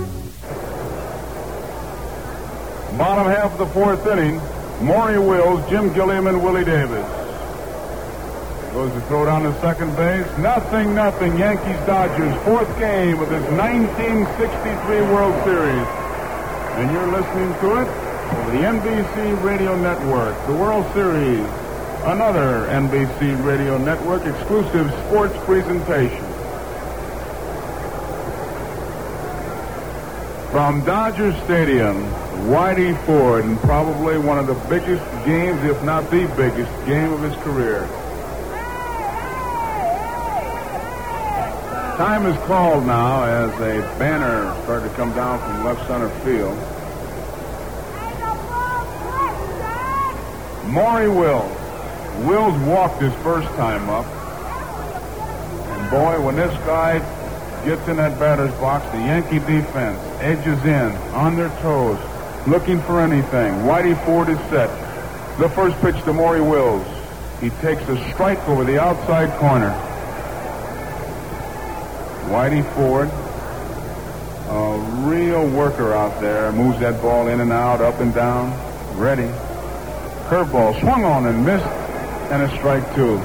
Bottom half of the 4th inning, Maury Wills, Jim Gilliam, and Willie Davis. Goes to throw down to second base. 0-0, Yankees-Dodgers, 4th game of this 1963 World Series. And you're listening to it over the NBC Radio Network, the World Series, another NBC Radio Network exclusive sports presentation. From Dodger Stadium, Whitey Ford, and probably one of the biggest games, if not the biggest game of his career. Time is called now as a banner started to come down from left center field. Maury Wills. Wills walked his first time up. And boy, when this guy gets in that batter's box, the Yankee defense edges in, on their toes, looking for anything. Whitey Ford is set. The first pitch to Maury Wills. He takes a strike over the outside corner. Whitey Ford, a real worker out there, moves that ball in and out, up and down, ready. Curveball swung on and missed, and a strike two.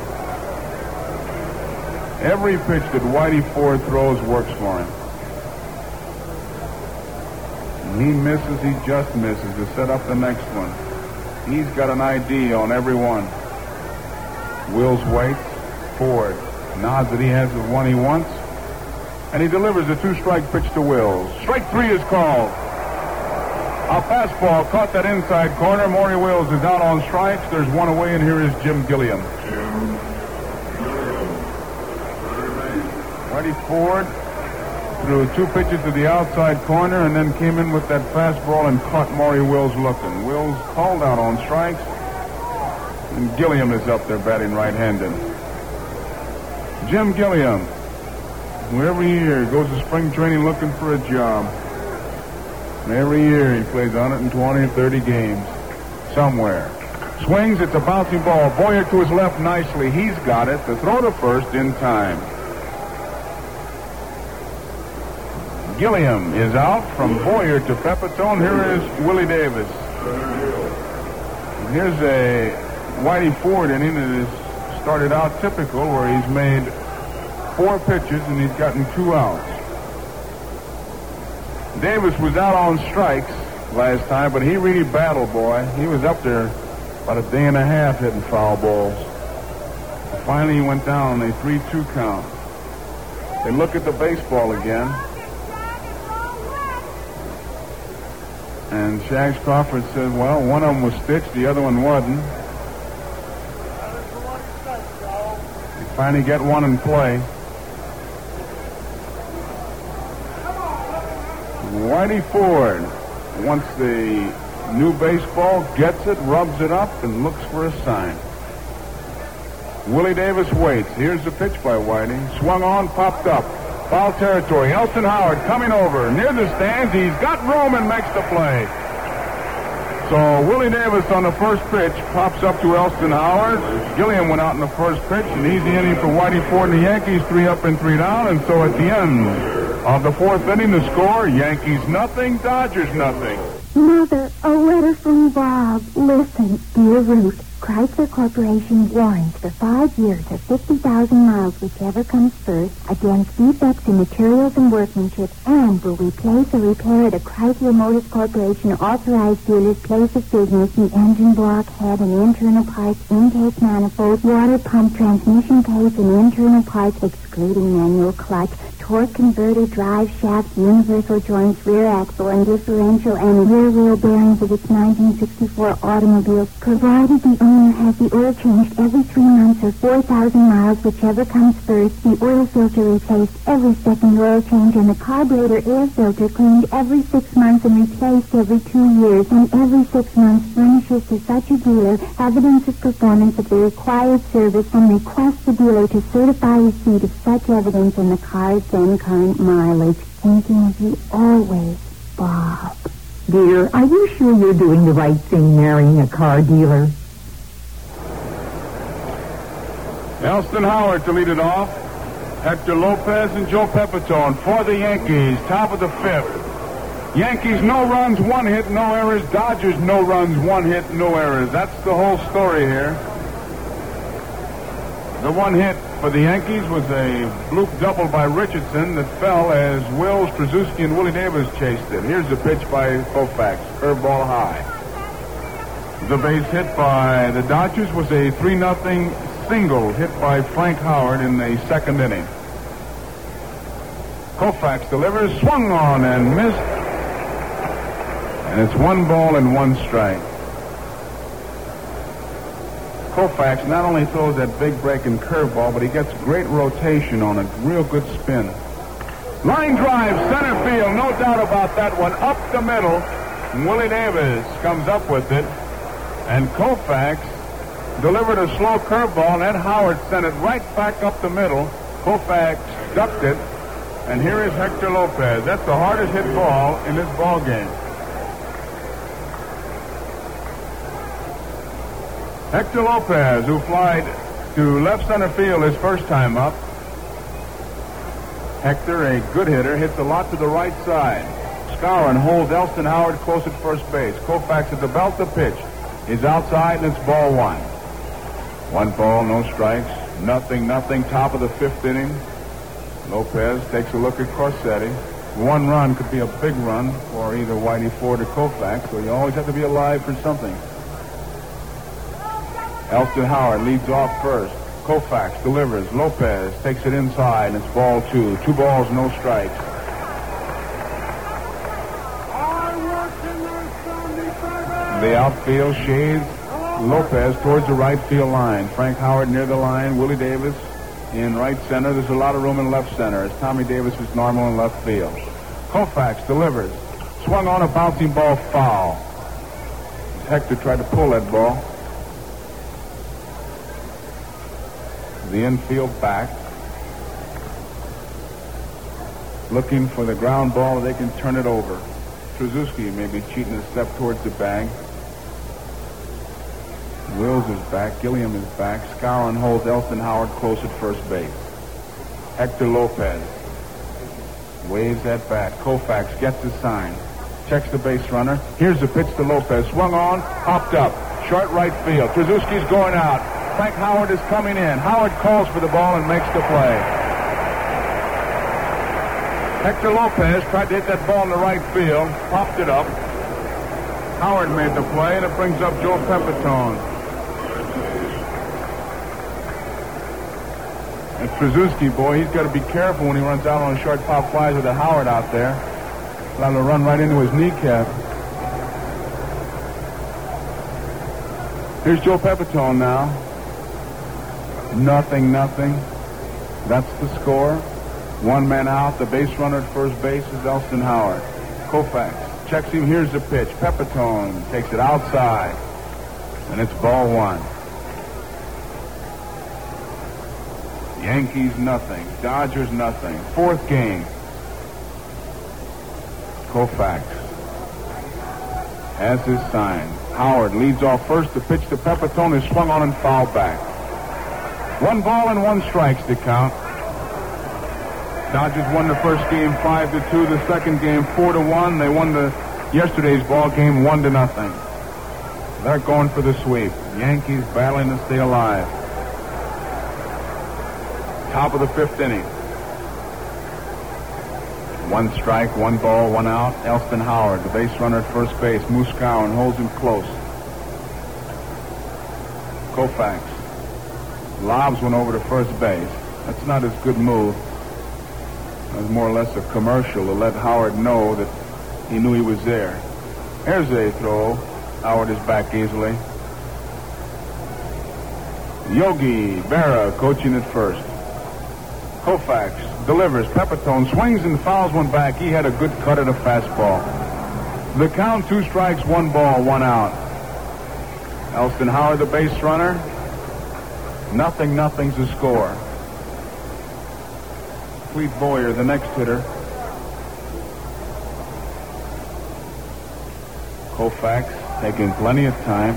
Every pitch that Whitey Ford throws works for him. And he misses, he just misses to set up the next one. He's got an ID on every one. Wills waits. Ford nods that he has the one he wants. And he delivers a two-strike pitch to Wills. Strike three is called. A fastball caught that inside corner. Maury Wills is out on strikes. There's one away, and here is Jim Gilliam. Whitey Ford threw two pitches to the outside corner and then came in with that fastball and caught Maury Wills looking. Wills called out on strikes, and Gilliam is up there batting right-handed. Jim Gilliam, who every year goes to spring training looking for a job. And every year he plays 120, 30 games somewhere. Swings, it's a bouncing ball. Boyer to his left nicely. He's got it. The throw to first in time. Gilliam is out from Boyer to Pepitone. Here is Willie Davis. And here's a Whitey Ford inning that has started out typical, where he's made 4 pitches and he's gotten 2 outs. Davis was out on strikes last time, but he really battled, boy. He was up there about a day and a half hitting foul balls. Finally, he went down on a 3-2 count. They look at the baseball again. And Shags Crawford said, well, one of them was stitched, the other one wasn't. They finally get one in play. Whitey Ford wants the new baseball, gets it, rubs it up, and looks for a sign. Willie Davis waits. Here's the pitch by Whitey. Swung on, popped up. Foul territory. Elston Howard coming over. Near the stands. He's got room and makes the play. So Willie Davis on the first pitch pops up to Elston Howard. Gilliam went out in the first pitch. An easy inning for Whitey Ford and the Yankees. 3 up and 3 down. And so at the end of the 4th inning, the score, Yankees nothing, Dodgers nothing. Mother, a letter from Bob. Listen, dear Ruth, Chrysler Corporation warns for 5 years or 50,000 miles, whichever comes first, against defects in materials and workmanship, and will replace or repair at a Chrysler Motors Corporation authorized dealer's place of business the engine block, head, and internal parts, intake manifold, water pump, transmission case, and internal parts, excluding manual clutch, torque converter, drive shaft, universal joints, rear axle, and differential, and rear wheel bearings of its 1964 automobile, provided the owner has the oil changed every 3 months or 4,000 miles, whichever comes first, the oil filter replaced every second oil change, and the carburetor air filter cleaned every 6 months and replaced every 2 years, and every 6 months furnishes to such a dealer evidence of performance of the required service, and requests the dealer to certify receipt of such evidence in the car's then current mileage. Thinking of you always, Bob. Dear, are you sure you're doing the right thing marrying a car dealer? Elston Howard to lead it off. Hector Lopez and Joe Pepitone for the Yankees. Top of the 5th. Yankees, no runs, 1 hit, no errors. Dodgers, no runs, 1 hit, no errors. That's the whole story here. The 1 hit for the Yankees was a bloop double by Richardson that fell as Wills, Trzaskowski, and Willie Davis chased it. Here's the pitch by Koufax. Curveball high. The base hit by the Dodgers was a 3-0 single hit by Frank Howard in the 2nd inning. Koufax delivers, swung on and missed. And it's 1 ball and 1 strike. Koufax not only throws that big breaking curveball, but he gets great rotation on it. Real good spin. Line drive, center field. No doubt about that one. Up the middle. And Willie Davis comes up with it. And Koufax delivered a slow curveball, and Ed Howard sent it right back up the middle. Koufax ducked it, and here is Hector Lopez. That's the hardest hit ball in this ball game. Hector Lopez, who flied to left center field his first time up. Hector, a good hitter, hits a lot to the right side. Skowron holds Elston Howard close at first base. Koufax at the belt, the pitch is outside, and it's ball one. 1 ball, no strikes, nothing, top of the 5th inning. Lopez takes a look at Corsetti. 1 run could be a big run for either Whitey Ford or Koufax, so you always have to be alive for something. Elston Howard leads off first. Koufax delivers. Lopez takes it inside, and it's ball 2. 2 balls, no strikes. The outfield shades Lopez towards the right field line. Frank Howard near the line. Willie Davis in right center. There's a lot of room in left center as Tommy Davis is normal in left field. Koufax delivers. Swung on, a bouncing ball, foul. Hector tried to pull that ball. The infield back. Looking for the ground ball, they can turn it over. Trzaskowski may be cheating a step towards the bag. Wills is back. Gilliam is back. Skowron holds Elston Howard close at first base. Hector Lopez waves at bat. Koufax gets his sign. Checks the base runner. Here's the pitch to Lopez. Swung on. Hopped up. Short right field. Trzaskowski's going out. Frank Howard is coming in. Howard calls for the ball and makes the play. Hector Lopez tried to hit that ball in the right field. Popped it up. Howard made the play, and it brings up Joe Pepitone. And Trzaskowski, boy, he's got to be careful when he runs out on short pop flies with a Howard out there. Allowed to run right into his kneecap. Here's Joe Pepitone now. Nothing. That's the score. 1 man out. The base runner at first base is Elston Howard. Koufax checks him. Here's the pitch. Pepitone takes it outside. And it's ball 1. Yankees nothing. Dodgers nothing. 4th game. Koufax has his sign. Howard leads off first. The pitch to Pepitone is swung on and fouled back. 1 ball and 1 strikes to count. Dodgers won the first game 5-2. The second game 4-1. They won yesterday's ball game 1-0. They're going for the sweep. Yankees battling to stay alive. Top of the 5th inning. 1 strike, 1 ball, 1 out. Elston Howard, the base runner at first base. Moose Skowron holds him close. Koufax lobs one over to first base. That's not his good move. It was more or less a commercial to let Howard know that he knew he was there. Here's a throw. Howard is back easily. Yogi Berra coaching at first. Koufax delivers. Pepitone swings and fouls one back. He had a good cut at a fastball. The count, 2 strikes, 1 ball, 1 out. Elston Howard, the base runner. Nothing's the score. Clete Boyer, the next hitter. Koufax taking plenty of time.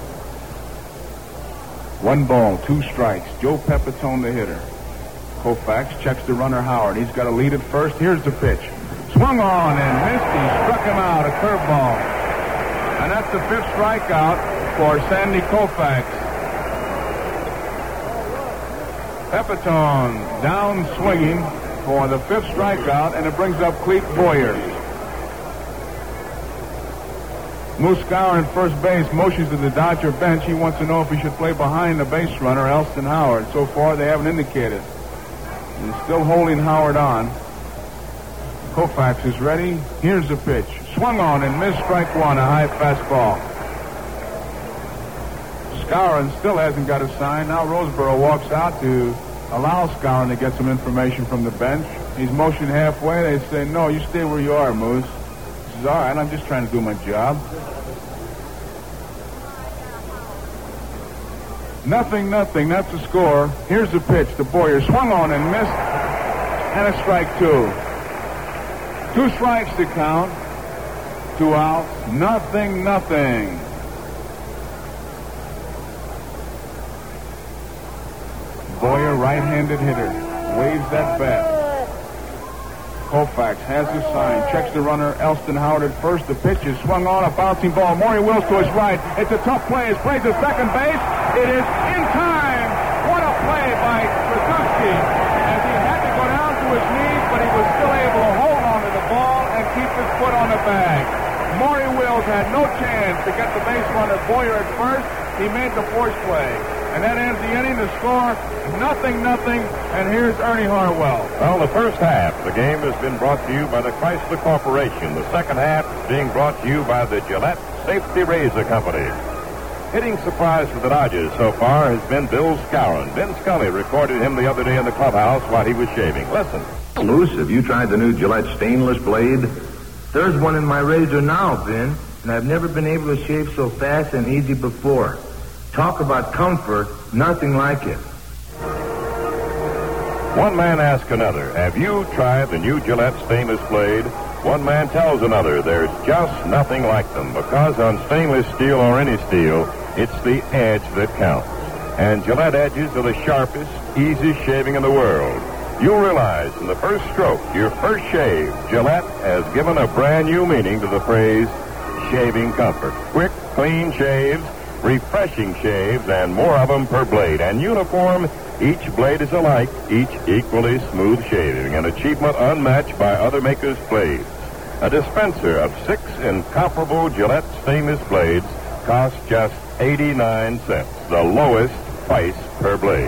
1 ball, 2 strikes. Joe Pepitone, the hitter. Koufax checks the runner Howard. He's got a lead at first. Here's the pitch. Swung on and missed. He struck him out, a curveball. And that's the 5th strikeout for Sandy Koufax. Pepitone down swinging for the 5th strikeout, and it brings up Clete Boyer. Moose Skowron at first base motions to the Dodger bench. He wants to know if he should play behind the base runner, Elston Howard. So far, they haven't indicated. He's still holding Howard on. Koufax is ready. Here's the pitch. Swung on and missed, strike 1, a high fastball. Skowron still hasn't got a sign. Now Roseboro walks out to allow Skowron to get some information from the bench. He's motioned halfway. They say, no, you stay where you are, Moose. He says, all right, I'm just trying to do my job. 0-0. That's the score. Here's the pitch. The Boyer swung on and missed. And a strike two. 2 strikes to count. 2 outs. 0-0. Boyer, right-handed hitter, waves that bat. Koufax has his sign, checks the runner, Elston Howard at first. The pitch is swung on, a bouncing ball. Maury Wills to his right. It's a tough play. His play to second base. It is in time. What a play by Tracewski, as he had to go down to his knees, but he was still able to hold on to the ball and keep his foot on the bag. Maury Wills had no chance to get the base runner Boyer at first. He made the force play. And that ends the inning. The score, 0-0. And here's Ernie Harwell. Well, the first half, the game has been brought to you by the Chrysler Corporation. The second half is being brought to you by the Gillette Safety Razor Company. Hitting surprise for the Dodgers so far has been Bill Skowron. Vin Scully recorded him the other day in the clubhouse while he was shaving. Listen. Moose, have you tried the new Gillette stainless blade? There's one in my razor now, Vin, and I've never been able to shave so fast and easy before. Talk about comfort, nothing like it. One man asks another, have you tried the new Gillette stainless blade? One man tells another, there's just nothing like them, because on stainless steel or any steel, it's the edge that counts. And Gillette edges are the sharpest, easiest shaving in the world. You'll realize in the first stroke, your first shave, Gillette has given a brand new meaning to the phrase shaving comfort. Quick, clean shaves, refreshing shaves, and more of them per blade. And uniform, each blade is alike, each equally smooth shaving, an achievement unmatched by other makers' blades. A dispenser of 6 incomparable Gillette stainless blades costs just 89 cents, the lowest price per blade.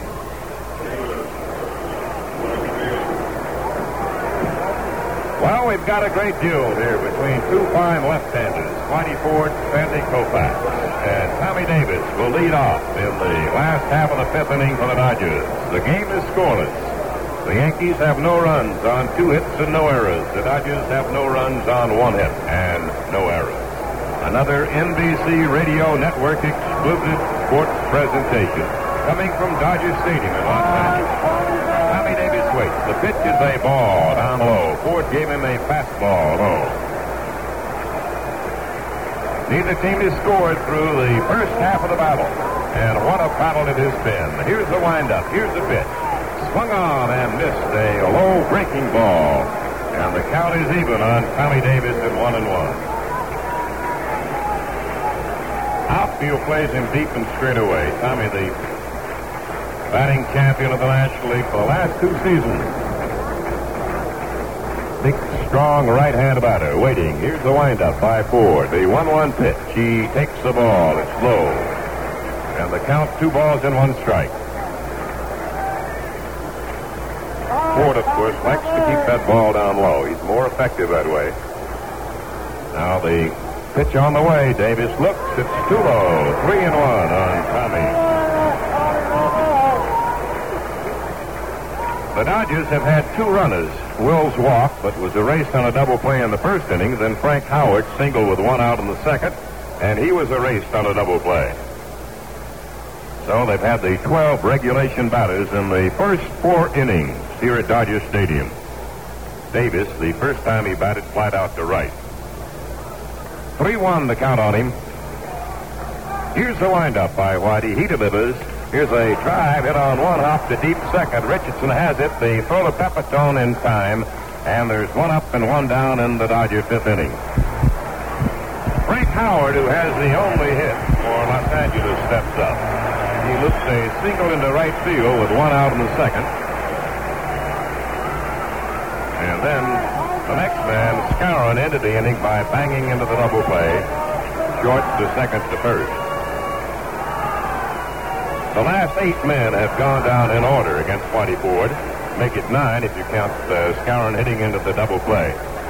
Well, we've got a great duel here between 2 fine left-handers, Whitey Ford and Sandy Koufax. And Tommy Davis will lead off in the last half of the 5th inning for the Dodgers. The game is scoreless. The Yankees have no runs on 2 hits and no errors. The Dodgers have no runs on 1 hit and no errors. Another NBC Radio Network exclusive sports presentation coming from Dodger Stadium in Los Angeles. Tommy Davis waits. The pitch is a ball down low. Ford gave him a fastball low. Neither team has scored through the first half of the battle. And what a battle it has been. Here's the windup. Here's the pitch. Swung on and missed a low breaking ball. And the count is even on Tommy Davis at 1-1. Outfield plays him deep and straight away. Tommy, the batting champion of the National League for the last 2 seasons. Big, strong right-hand batter waiting. Here's the windup by Ford. The 1-1 pitch. He takes the ball. It's low. And the count 2 balls and 1 strike. Ford, of course, likes to keep that ball down low. He's more effective that way. Now the pitch on the way. Davis looks. It's too low. 3-1 on Tommy. The Dodgers have had 2 runners. Wills walked, but was erased on a double play in the first inning. Then Frank Howard singled with 1 out in the second, and he was erased on a double play. So they've had the 12 regulation batters in the first 4 innings here at Dodger Stadium. Davis, the first time he batted flat out to right. 3-1 the count on him. Here's the windup by Whitey. He delivers. Here's a drive hit on 1 hop to deep second. Richardson has it. They throw to Pepitone in time, and there's 1 up and 1 down in the Dodger 5th inning. Frank Howard, who has the only hit for Los Angeles, steps up. He looks a single into right field with 1 out in the second. And then the next man, Skowron, ended the inning by banging into the double play, short to second to first. The last 8 men have gone down in order against Whitey Ford. Make it 9 if you count Skowron hitting into the double play.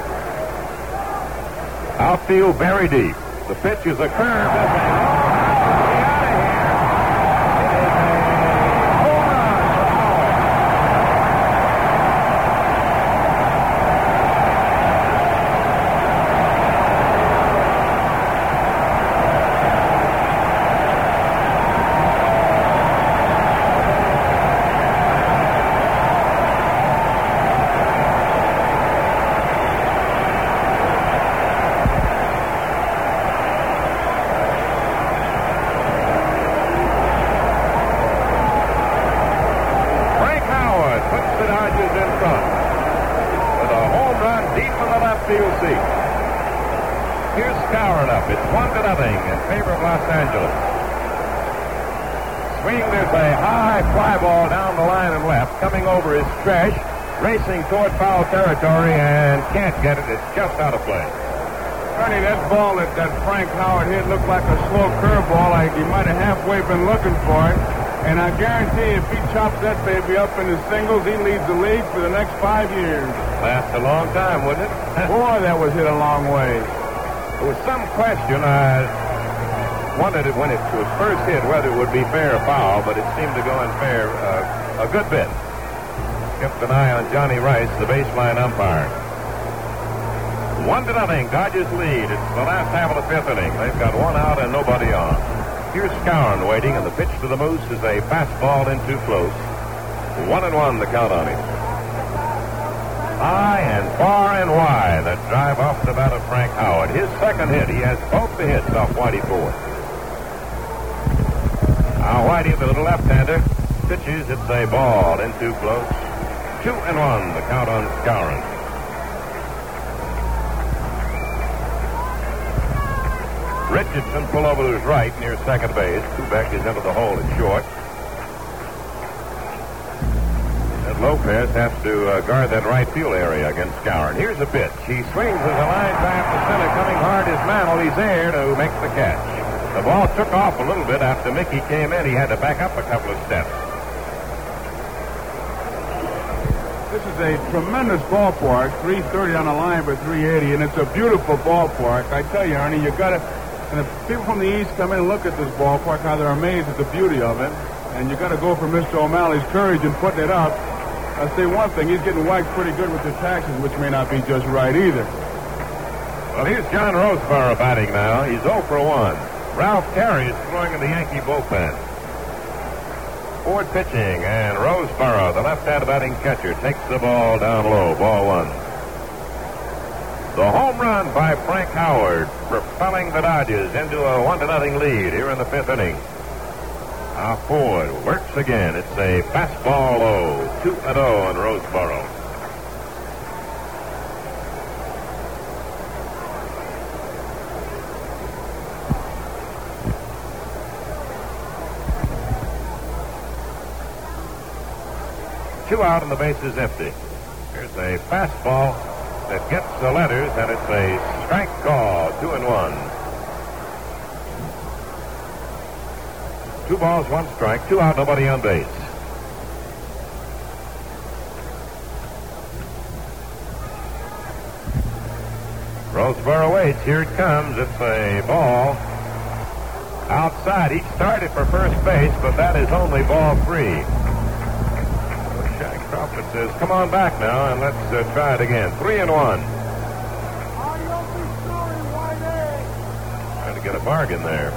Outfield very deep. The pitch is a curve. left field seat. Here's Skowron up. It's 1-0 in favor of Los Angeles. Swing, there's a high fly ball down the line and left, coming over his stretch, racing toward foul territory, and can't get it. It's just out of play. Ernie, that ball that Frank Howard hit looked like a slow curveball. Like he might have halfway been looking for it. And I guarantee if he chops that baby up into singles, he leads the league for the next 5 years. That's a long time, wouldn't it? Boy, that was hit a long way. There was some question. I wondered when it was first hit whether it would be fair or foul, but it seemed to go in fair a good bit. Kept an eye on Johnny Rice, the baseline umpire. 1-0, Dodgers lead. It's the last half of the fifth inning. They've got one out and nobody on. Here's Skowron waiting, and the pitch to the Moose is a fastball in too close. 1-1 the count on him. High and far and wide, that drive off the bat of Frank Howard. His second hit. He has both the hits off Whitey Ford. Now Whitey, the little left-hander, pitches. It's a ball in too close. 2-1 the count on Skowron. Richardson pull over to his right near second base. Kubek is into the hole at short. And Lopez has to guard that right field area against Skowron. Here's a pitch. He swings as a line drive to center. Coming hard is Mantle. He's there to make the catch. The ball took off a little bit after Mickey came in. He had to back up a couple of steps. This is a tremendous ballpark. 330 on the line for 380, and it's a beautiful ballpark. I tell you, Ernie, you got to. And if people from the East come in and look at this ballpark, how they're amazed at the beauty of it. And you got to go for Mr. O'Malley's courage in putting it up. I'll say one thing, he's getting whacked pretty good with the taxes, which may not be just right either. Well, here's John Roseboro batting now. He's 0 for 1. Ralph Terry is throwing in the Yankee bullpen. Ford pitching, and Roseboro, the left-hand batting catcher, takes the ball down low. Ball 1. The home run by Frank Howard, propelling the Dodgers into a 1-0 lead here in the fifth inning. Now Ford works again. It's a fastball low. 2-0 on Roseboro. Two out and the base is empty. Here's a fastball that gets the letters, and it's a strike call. 2-1. 2 balls, 1 strike, 2 out, nobody on base. Roseboro waits. Here it comes. It's a ball outside. He started for first base, but that is only ball 3. Shaq Crawford says, come on back now, and let's try it again. 3-1. Trying to get a bargain there.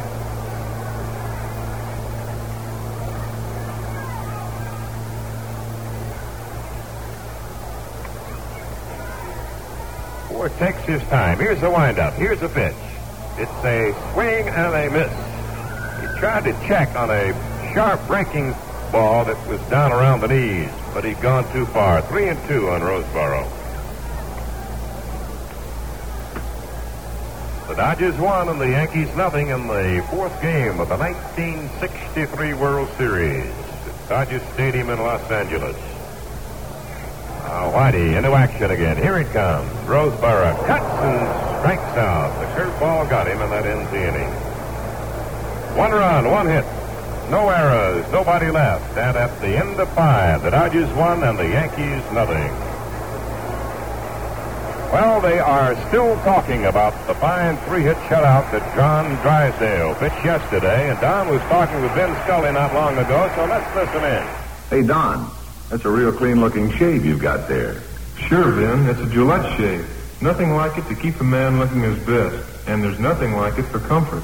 Ford takes his time. Here's the windup. Here's the pitch. It's a swing and a miss. He tried to check on a sharp breaking ball that was down around the knees, but he'd gone too far. 3-2 on Roseboro. The Dodgers won and the Yankees nothing in the fourth game of the 1963 World Series at Dodger Stadium in Los Angeles. Now Whitey into action again. Here it comes. Roseboro cuts and strikes out. The curveball got him, and that ends the inning. 1 run, 1 hit. No errors, nobody left. And at the end of 5, the Dodgers won and the Yankees nothing. Well, they are still talking about the fine 3-hit shutout that John Drysdale pitched yesterday. And Don was talking with Ben Scully not long ago, so let's listen in. Hey, Don, that's a real clean-looking shave you've got there. Sure, Ben, that's a Gillette shave. Nothing like it to keep a man looking his best. And there's nothing like it for comfort.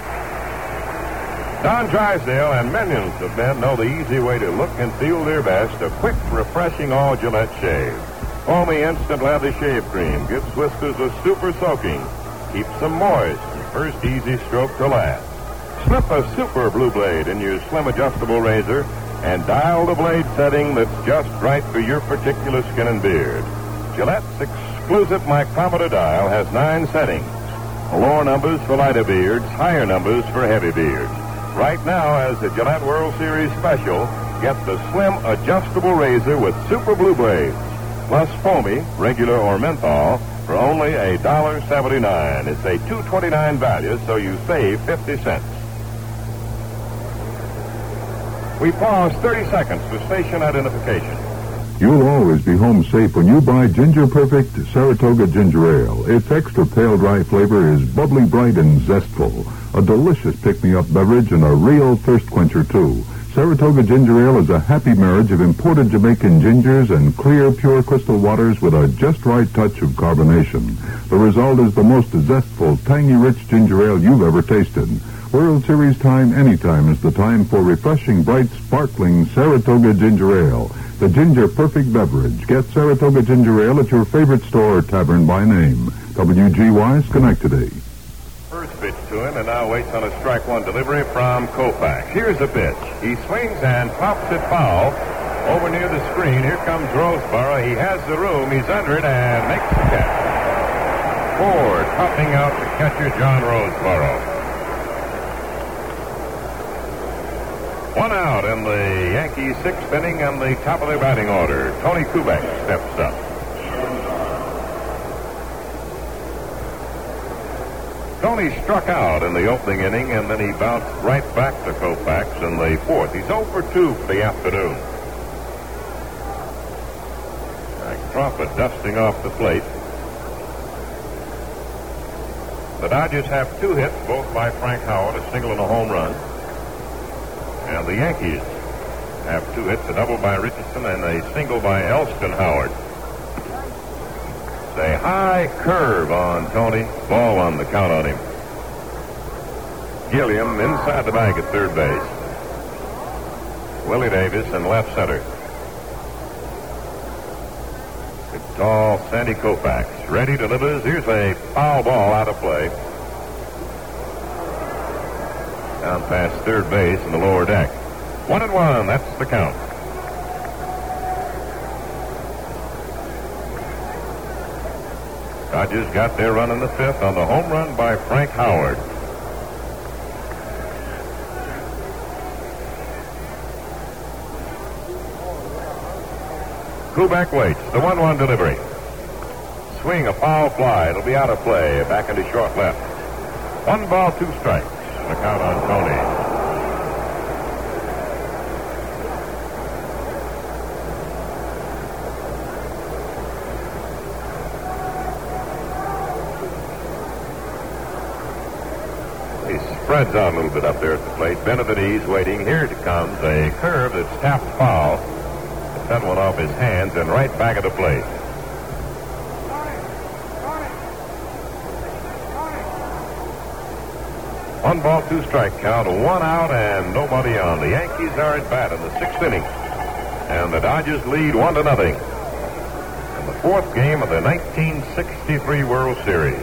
Don Drysdale and millions of men know the easy way to look and feel their best. A quick, refreshing all Gillette shave. Foamy instant lather shave cream gives whiskers a super soaking. Keeps them moist from first easy stroke to last. Slip a super blue blade in your slim adjustable razor and dial the blade setting that's just right for your particular skin and beard. Gillette's exclusive micrometer dial has 9 settings. Lower numbers for lighter beards, higher numbers for heavy beards. Right now, as the Gillette World Series special, get the slim adjustable razor with super blue blades, plus foamy, regular or menthol, for only $1.79. It's a $2.29 value, so you save 50 cents. We pause 30 seconds for station identification. You'll always be home safe when you buy Ginger Perfect Saratoga Ginger Ale. Its extra pale dry flavor is bubbly bright and zestful. A delicious pick-me-up beverage and a real thirst quencher, too. Saratoga Ginger Ale is a happy marriage of imported Jamaican gingers and clear, pure crystal waters with a just right touch of carbonation. The result is the most zestful, tangy, rich ginger ale you've ever tasted. World Series time, anytime, is the time for refreshing, bright, sparkling Saratoga Ginger Ale. The Ginger Perfect beverage. Get Saratoga Ginger Ale at your favorite store or tavern by name. WGY Schenectady. First pitch to him, and now waits on a strike one delivery from Koufax. Here's the pitch. He swings and pops it foul over near the screen. Here comes Roseboro. He has the room. He's under it and makes the catch. Ford popping out the catcher, John Roseboro. One out in the Yankees' 6th inning and the top of their batting order. Tony Kubek steps up. Tony struck out in the opening inning, and then he bounced right back to Koufax in the 4th. He's 0 for 2 for the afternoon. Crawford dusting off the plate. The Dodgers have 2 hits, both by Frank Howard, a single and a home run. And the Yankees have 2 hits, a double by Richardson and a single by Elston Howard. It's a high curve on Tony. Ball on the count on him. Gilliam inside the bag at third base. Willie Davis in left center. Good tall Sandy Koufax. Ready delivers. Here's a foul ball out of play. Down past third base in the lower deck. 1-1, that's the count. Dodgers got their run in the 5th on the home run by Frank Howard. Kubek waits. The 1-1 delivery. Swing, a foul fly. It'll be out of play. Back into short left. 1 ball, 2 strikes. The count on Tony. He spreads out a little bit up there at the plate. Benavides waiting. Here it comes. A curve that's tapped foul. Sent one off his hands and right back at the plate. One ball, 2 strike count, 1 out and nobody on. The Yankees are at bat in the 6th inning. And the Dodgers lead 1-0. In the 4th game of the 1963 World Series.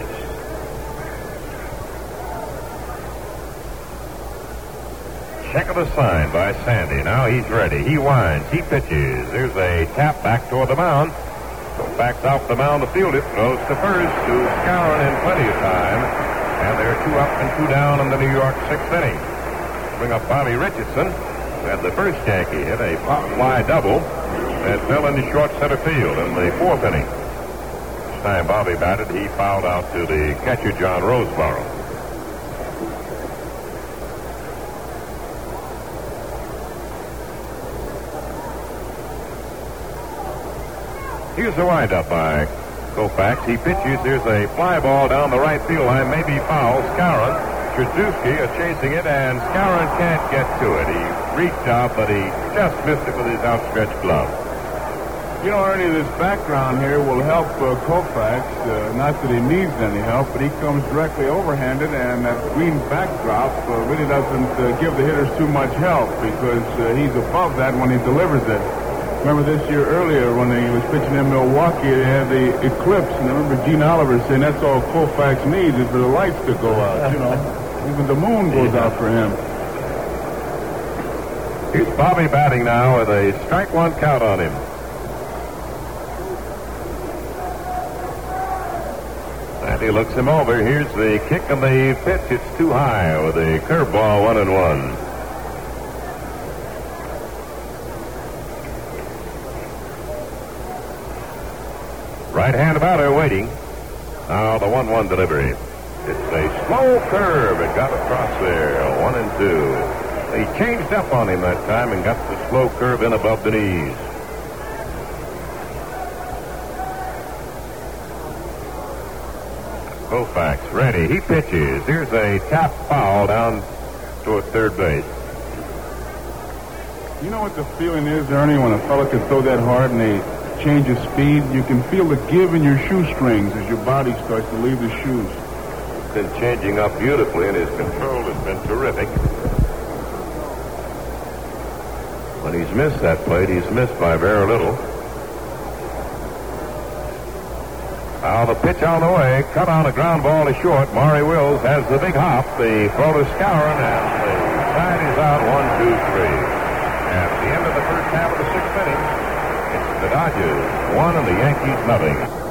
Check of the sign by Sandy. Now he's ready. He winds. He pitches. There's a tap back toward the mound. Koufax off the mound to field it. Goes to first to Skowron in plenty of time. And they're 2 up and 2 down in the New York 6th inning. Bring up Bobby Richardson. Had the first Yankee hit a pop fly double that fell into short center field in the 4th inning. This time Bobby batted. He fouled out to the catcher, John Roseboro. Here's the windup by Koufax. He pitches. There's a fly ball down the right field line. Maybe foul. Skowron. Trzaskowski are chasing it, and Skowron can't get to it. He reached out, but he just missed it with his outstretched glove. You know, Ernie, this background here will help Koufax. Not that he needs any help, but he comes directly overhanded, and that green backdrop really doesn't give the hitters too much help because he's above that when he delivers it. Remember this year earlier when he was pitching in Milwaukee, they had the eclipse, and I remember Gene Oliver saying that's all Koufax needs is for the lights to go out. You know, even the moon goes out for him. Here's Bobby batting now with a strike 1 count on him. Sandy looks him over. Here's the kick and the pitch. It's too high with a curveball 1-1. Right-hand batter waiting. Now the 1-1 delivery. It's a slow curve. It got across there. 1-2. He changed up on him that time and got the slow curve in above the knees. Koufax ready. He pitches. Here's a tap foul down toward third base. You know what the feeling is, Ernie, when a fella can throw that hard and they change his speed? You can feel the give in your shoestrings as your body starts to leave the shoes. He's been changing up beautifully, and his control has been terrific. When he's missed that plate, he's missed by very little. Now the pitch on the way, cut on a ground ball to short. Maury Wills has the big hop. The throw to Skowron, and the side is out. 1, 2, 3. At the end of the first half of the sixth inning, it's the Dodgers 1 and the Yankees nothing.